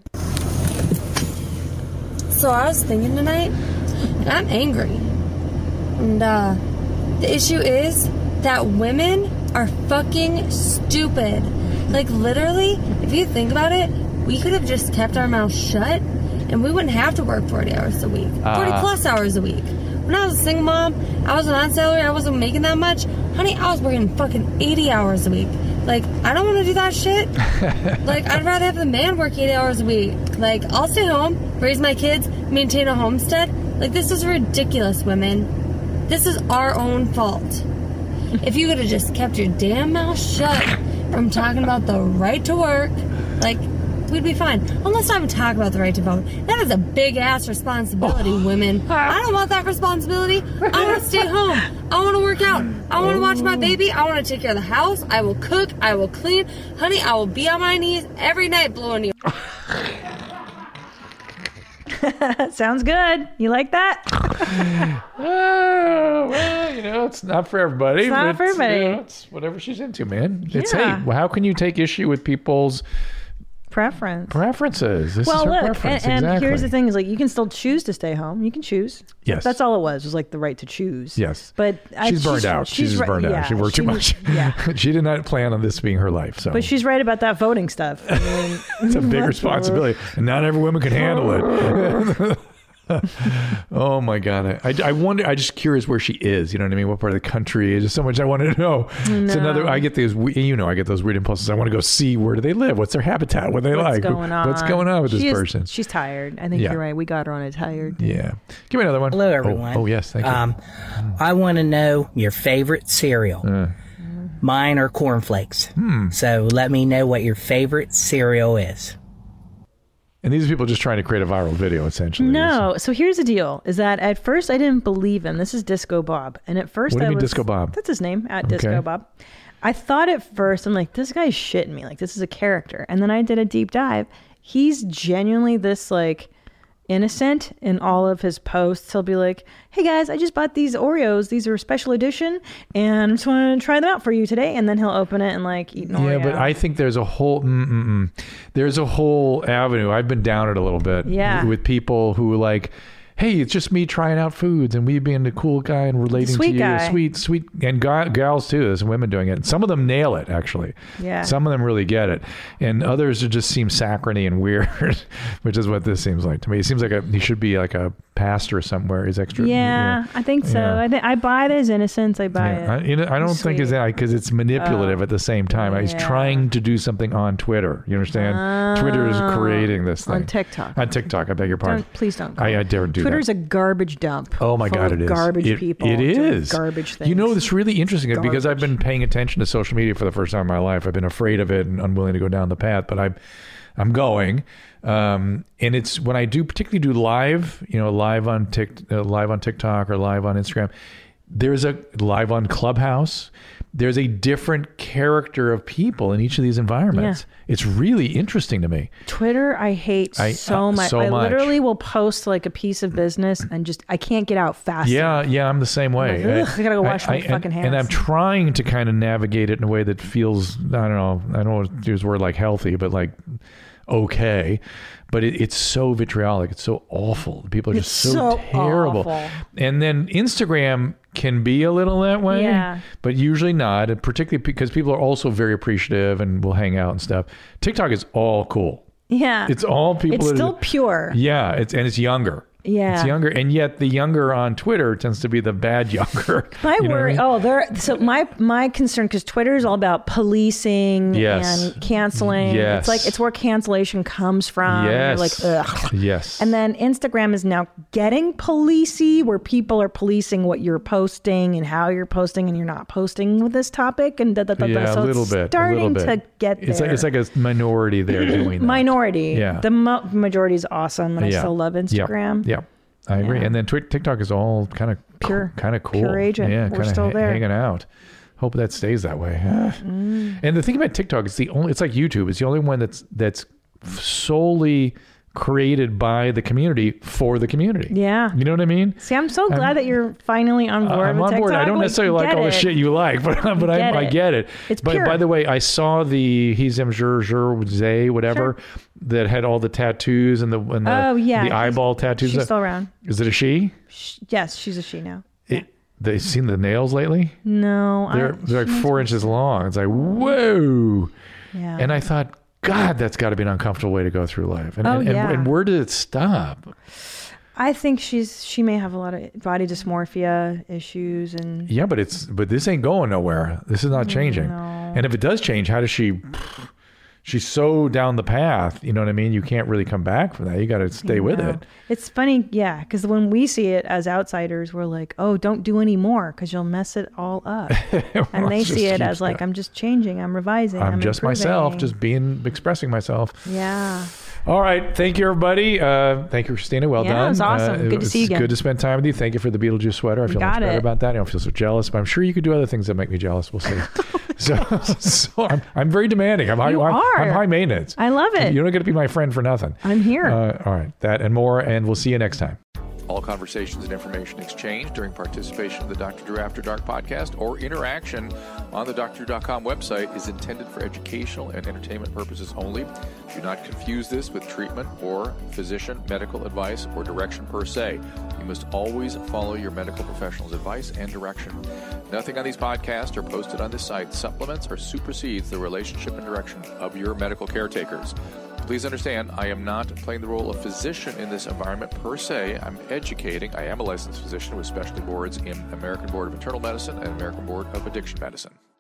So I was thinking tonight, and I'm angry. And uh, the issue is that women are fucking stupid. Like literally, if you think about it, we could have just kept our mouths shut and we wouldn't have to work forty hours a week. Uh. forty plus hours a week. When I was a single mom, I was on salary, I wasn't making that much. Honey, I was working fucking eighty hours a week. Like, I don't want to do that shit. Like, I'd rather have the man work eighty hours a week. Like, I'll stay home, raise my kids, maintain a homestead. Like, this is ridiculous, women. This is our own fault. If you could have just kept your damn mouth shut from talking about the right to work, like, we'd be fine. Well, let's not even talk about the right to vote. That is a big-ass responsibility, oh. women. I don't want that responsibility. I want to stay home. I want to work out. I want to watch my baby. I want to take care of the house. I will cook. I will clean. Honey, I will be on my knees every night blowing you. Sounds good. You like that? Oh, well, you know, it's not for everybody. It's not for everybody. You know, it's whatever she's into, man. It's, Yeah. hey, well, how can you take issue with people's Preference. preferences? This well, is her look, preference. and, and exactly. here's the thing: is like you can still choose to stay home. You can choose. Yes. That's all it was. Was like the right to choose. Yes. But I, she's burned out. She's, just right- burned out. yeah, she worked too she- much. Yeah. She did not plan on this being her life. So, But she's right about that voting stuff. I mean, it's a big responsibility, and not every woman can handle it. Oh my god! I, I I wonder. I just curious where she is. You know what I mean? What part of the country? There's just so much I wanted to know. It's No. another. I get these. we- You know, I get those weird impulses. I want to go see where do they live? What's their habitat? What do they What's like? going on? What's going on with She this is- person? She's tired. I think Yeah. you're right. We got her on a tired. Yeah. Give me another one. Hello, Oh, everyone. Oh, yes, thank you. Um, I want to know your favorite cereal. Uh, Mine are cornflakes. Hmm. So let me know what your favorite cereal is. and these are people just trying to create a viral video, essentially. No. So here's the deal: is that at first I didn't believe him. This is Disco Bob, and at first What do you I mean was, Disco Bob? That's his name, at Okay. Disco Bob. I thought at first, I'm like, this guy's shitting me. Like, this is a character. And then I did a deep dive. He's genuinely this, like, innocent in all of his posts. He'll be like, hey guys, I just bought these Oreos. These are special edition. And I just want to try them out for you today. And then he'll open it and, like, eat an Oreo. Yeah, but I think there's a whole mm-mm-mm. there's a whole avenue. I've been down it a little bit. Yeah. With people who like, hey, it's just me trying out foods and we being the cool guy and relating Sweet to you. guy. Sweet, sweet, and guy, gals too. There's women doing it. Some of them nail it, actually. Yeah. Some of them really get it, and others just seem saccharine and weird, which is what this seems like to me. It seems like a he should be like a pastor somewhere. He's extra. Yeah, I think so. Yeah. I think I buy his innocence. I buy Yeah, I, it. you know, I don't think it's Sweet. that because it's manipulative Oh. at the same time. He's Yeah. trying to do something on Twitter. You understand? Twitter is Oh. creating this thing. On TikTok. On TikTok. I beg your pardon. Don't, please don't. I, I dare do Twitter's that. a garbage dump. Oh my full God, of it is. Garbage It- people. It doing is. Garbage things. You know, it's really interesting Garbage. because I've been paying attention to social media for the first time in my life. I've been afraid of it and unwilling to go down the path, but I'm, I'm going. Um, and it's when I do particularly do live, you know, live on Tik, uh, live on TikTok or live on Instagram. There's a live on Clubhouse. There's a different character of people in each of these environments. It's really interesting to me. Twitter, I hate I- so uh, much. so I much. literally will post like a piece of business and just I can't get out fast. Yeah, yeah, I'm the same way. like, ugh, I gotta go wash my and- fucking hands. And I'm trying to kind of navigate it in a way that feels, I don't know, I don't want to use a word like healthy, but like okay. But it, it's so vitriolic. It's so awful. People are just It's so, so terrible. awful. And then Instagram can be a little that way, Yeah. but usually not, and particularly because people are also very appreciative and will hang out and stuff. TikTok is all cool. Yeah. It's all people. It's that- still pure. Yeah, it's and it's younger. Yeah. It's younger, and yet the younger on Twitter tends to be the bad younger. My You know what I worry. mean? Oh, there. So my my concern because Twitter is all about policing Yes. and canceling. Yes. It's like it's where cancellation comes from. Yes. You're like ugh. Yes. And then Instagram is now getting policey, where people are policing what you're posting and how you're posting, and you're not posting with this topic and da da da. da. yeah, So a little it's bit. starting a little bit. to get there. It's like it's like a minority there doing that. minority. Yeah. The mo- majority is awesome, and I Yeah. still love Instagram. Yeah, yeah. I agree. Yeah. And then Twi- TikTok is all kind of Pure. kind of cool. Pure agent. Yeah, We're kind of still there. hanging out. Hope that stays that way. Mm. And the thing about TikTok, it's the only. It's like YouTube. It's the only one that's that's solely created by the community for the community. Yeah. You know what I mean? See, I'm so glad I'm- that you're finally on board I'm with on TikTok. board. I don't Like, necessarily like get all the it. shit you like, but but I, Get I it. get it. It's but pure. by the way, I saw the he's him Zher Zher Zay whatever that had all the tattoos and the and the, Oh, yeah. the eyeball tattoos. She's still around. Is it a she? Sh- Yes, she's a she now. It, they seen the nails lately? No, They're I, they're like four inches long. It's like whoa. Yeah. And I thought, God, that's got to be an uncomfortable way to go through life. And Oh, and, and, yeah. and where did it stop? I think she's she may have a lot of body dysmorphia issues and Yeah, but it's but this ain't going nowhere. This is not changing. No. And if it does change, how does she? She's so down the path. You know what I mean? You can't really come back from that. You got to stay with know. it. It's funny, yeah, because when we see it as outsiders, we're like, oh, don't do any more because you'll mess it all up. And they see it as like, I'm just changing, I'm revising, I'm, I'm just improving. myself, just being expressing myself. Yeah. All right. Thank you, everybody. Uh, thank you, Christina. Well Yeah, done. it was awesome. Uh, Good to it's see you again. Good to spend time with you. Thank you for the Beetlejuice sweater. I feel Got much better it. about that. I don't feel so jealous, but I'm sure you could do other things that make me jealous. We'll see. so so I'm, I'm very demanding. I'm high, You I'm, are. I'm high maintenance. I love it. You don't get to be my friend for nothing. I'm here. Uh, all right. That and more, and we'll see you next time. All conversations and information exchanged during participation in the Doctor Drew After Dark podcast or interaction on the D R drew dot com website is intended for educational and entertainment purposes only. Do not confuse this with treatment or physician medical advice or direction per se. You must always follow your medical professional's advice and direction. Nothing on these podcasts or posted on this site supplements or supersedes the relationship and direction of your medical caretakers. Please understand, I am not playing the role of physician in this environment per se. I'm educating. I am a licensed physician with specialty boards in American Board of Internal Medicine and American Board of Addiction Medicine.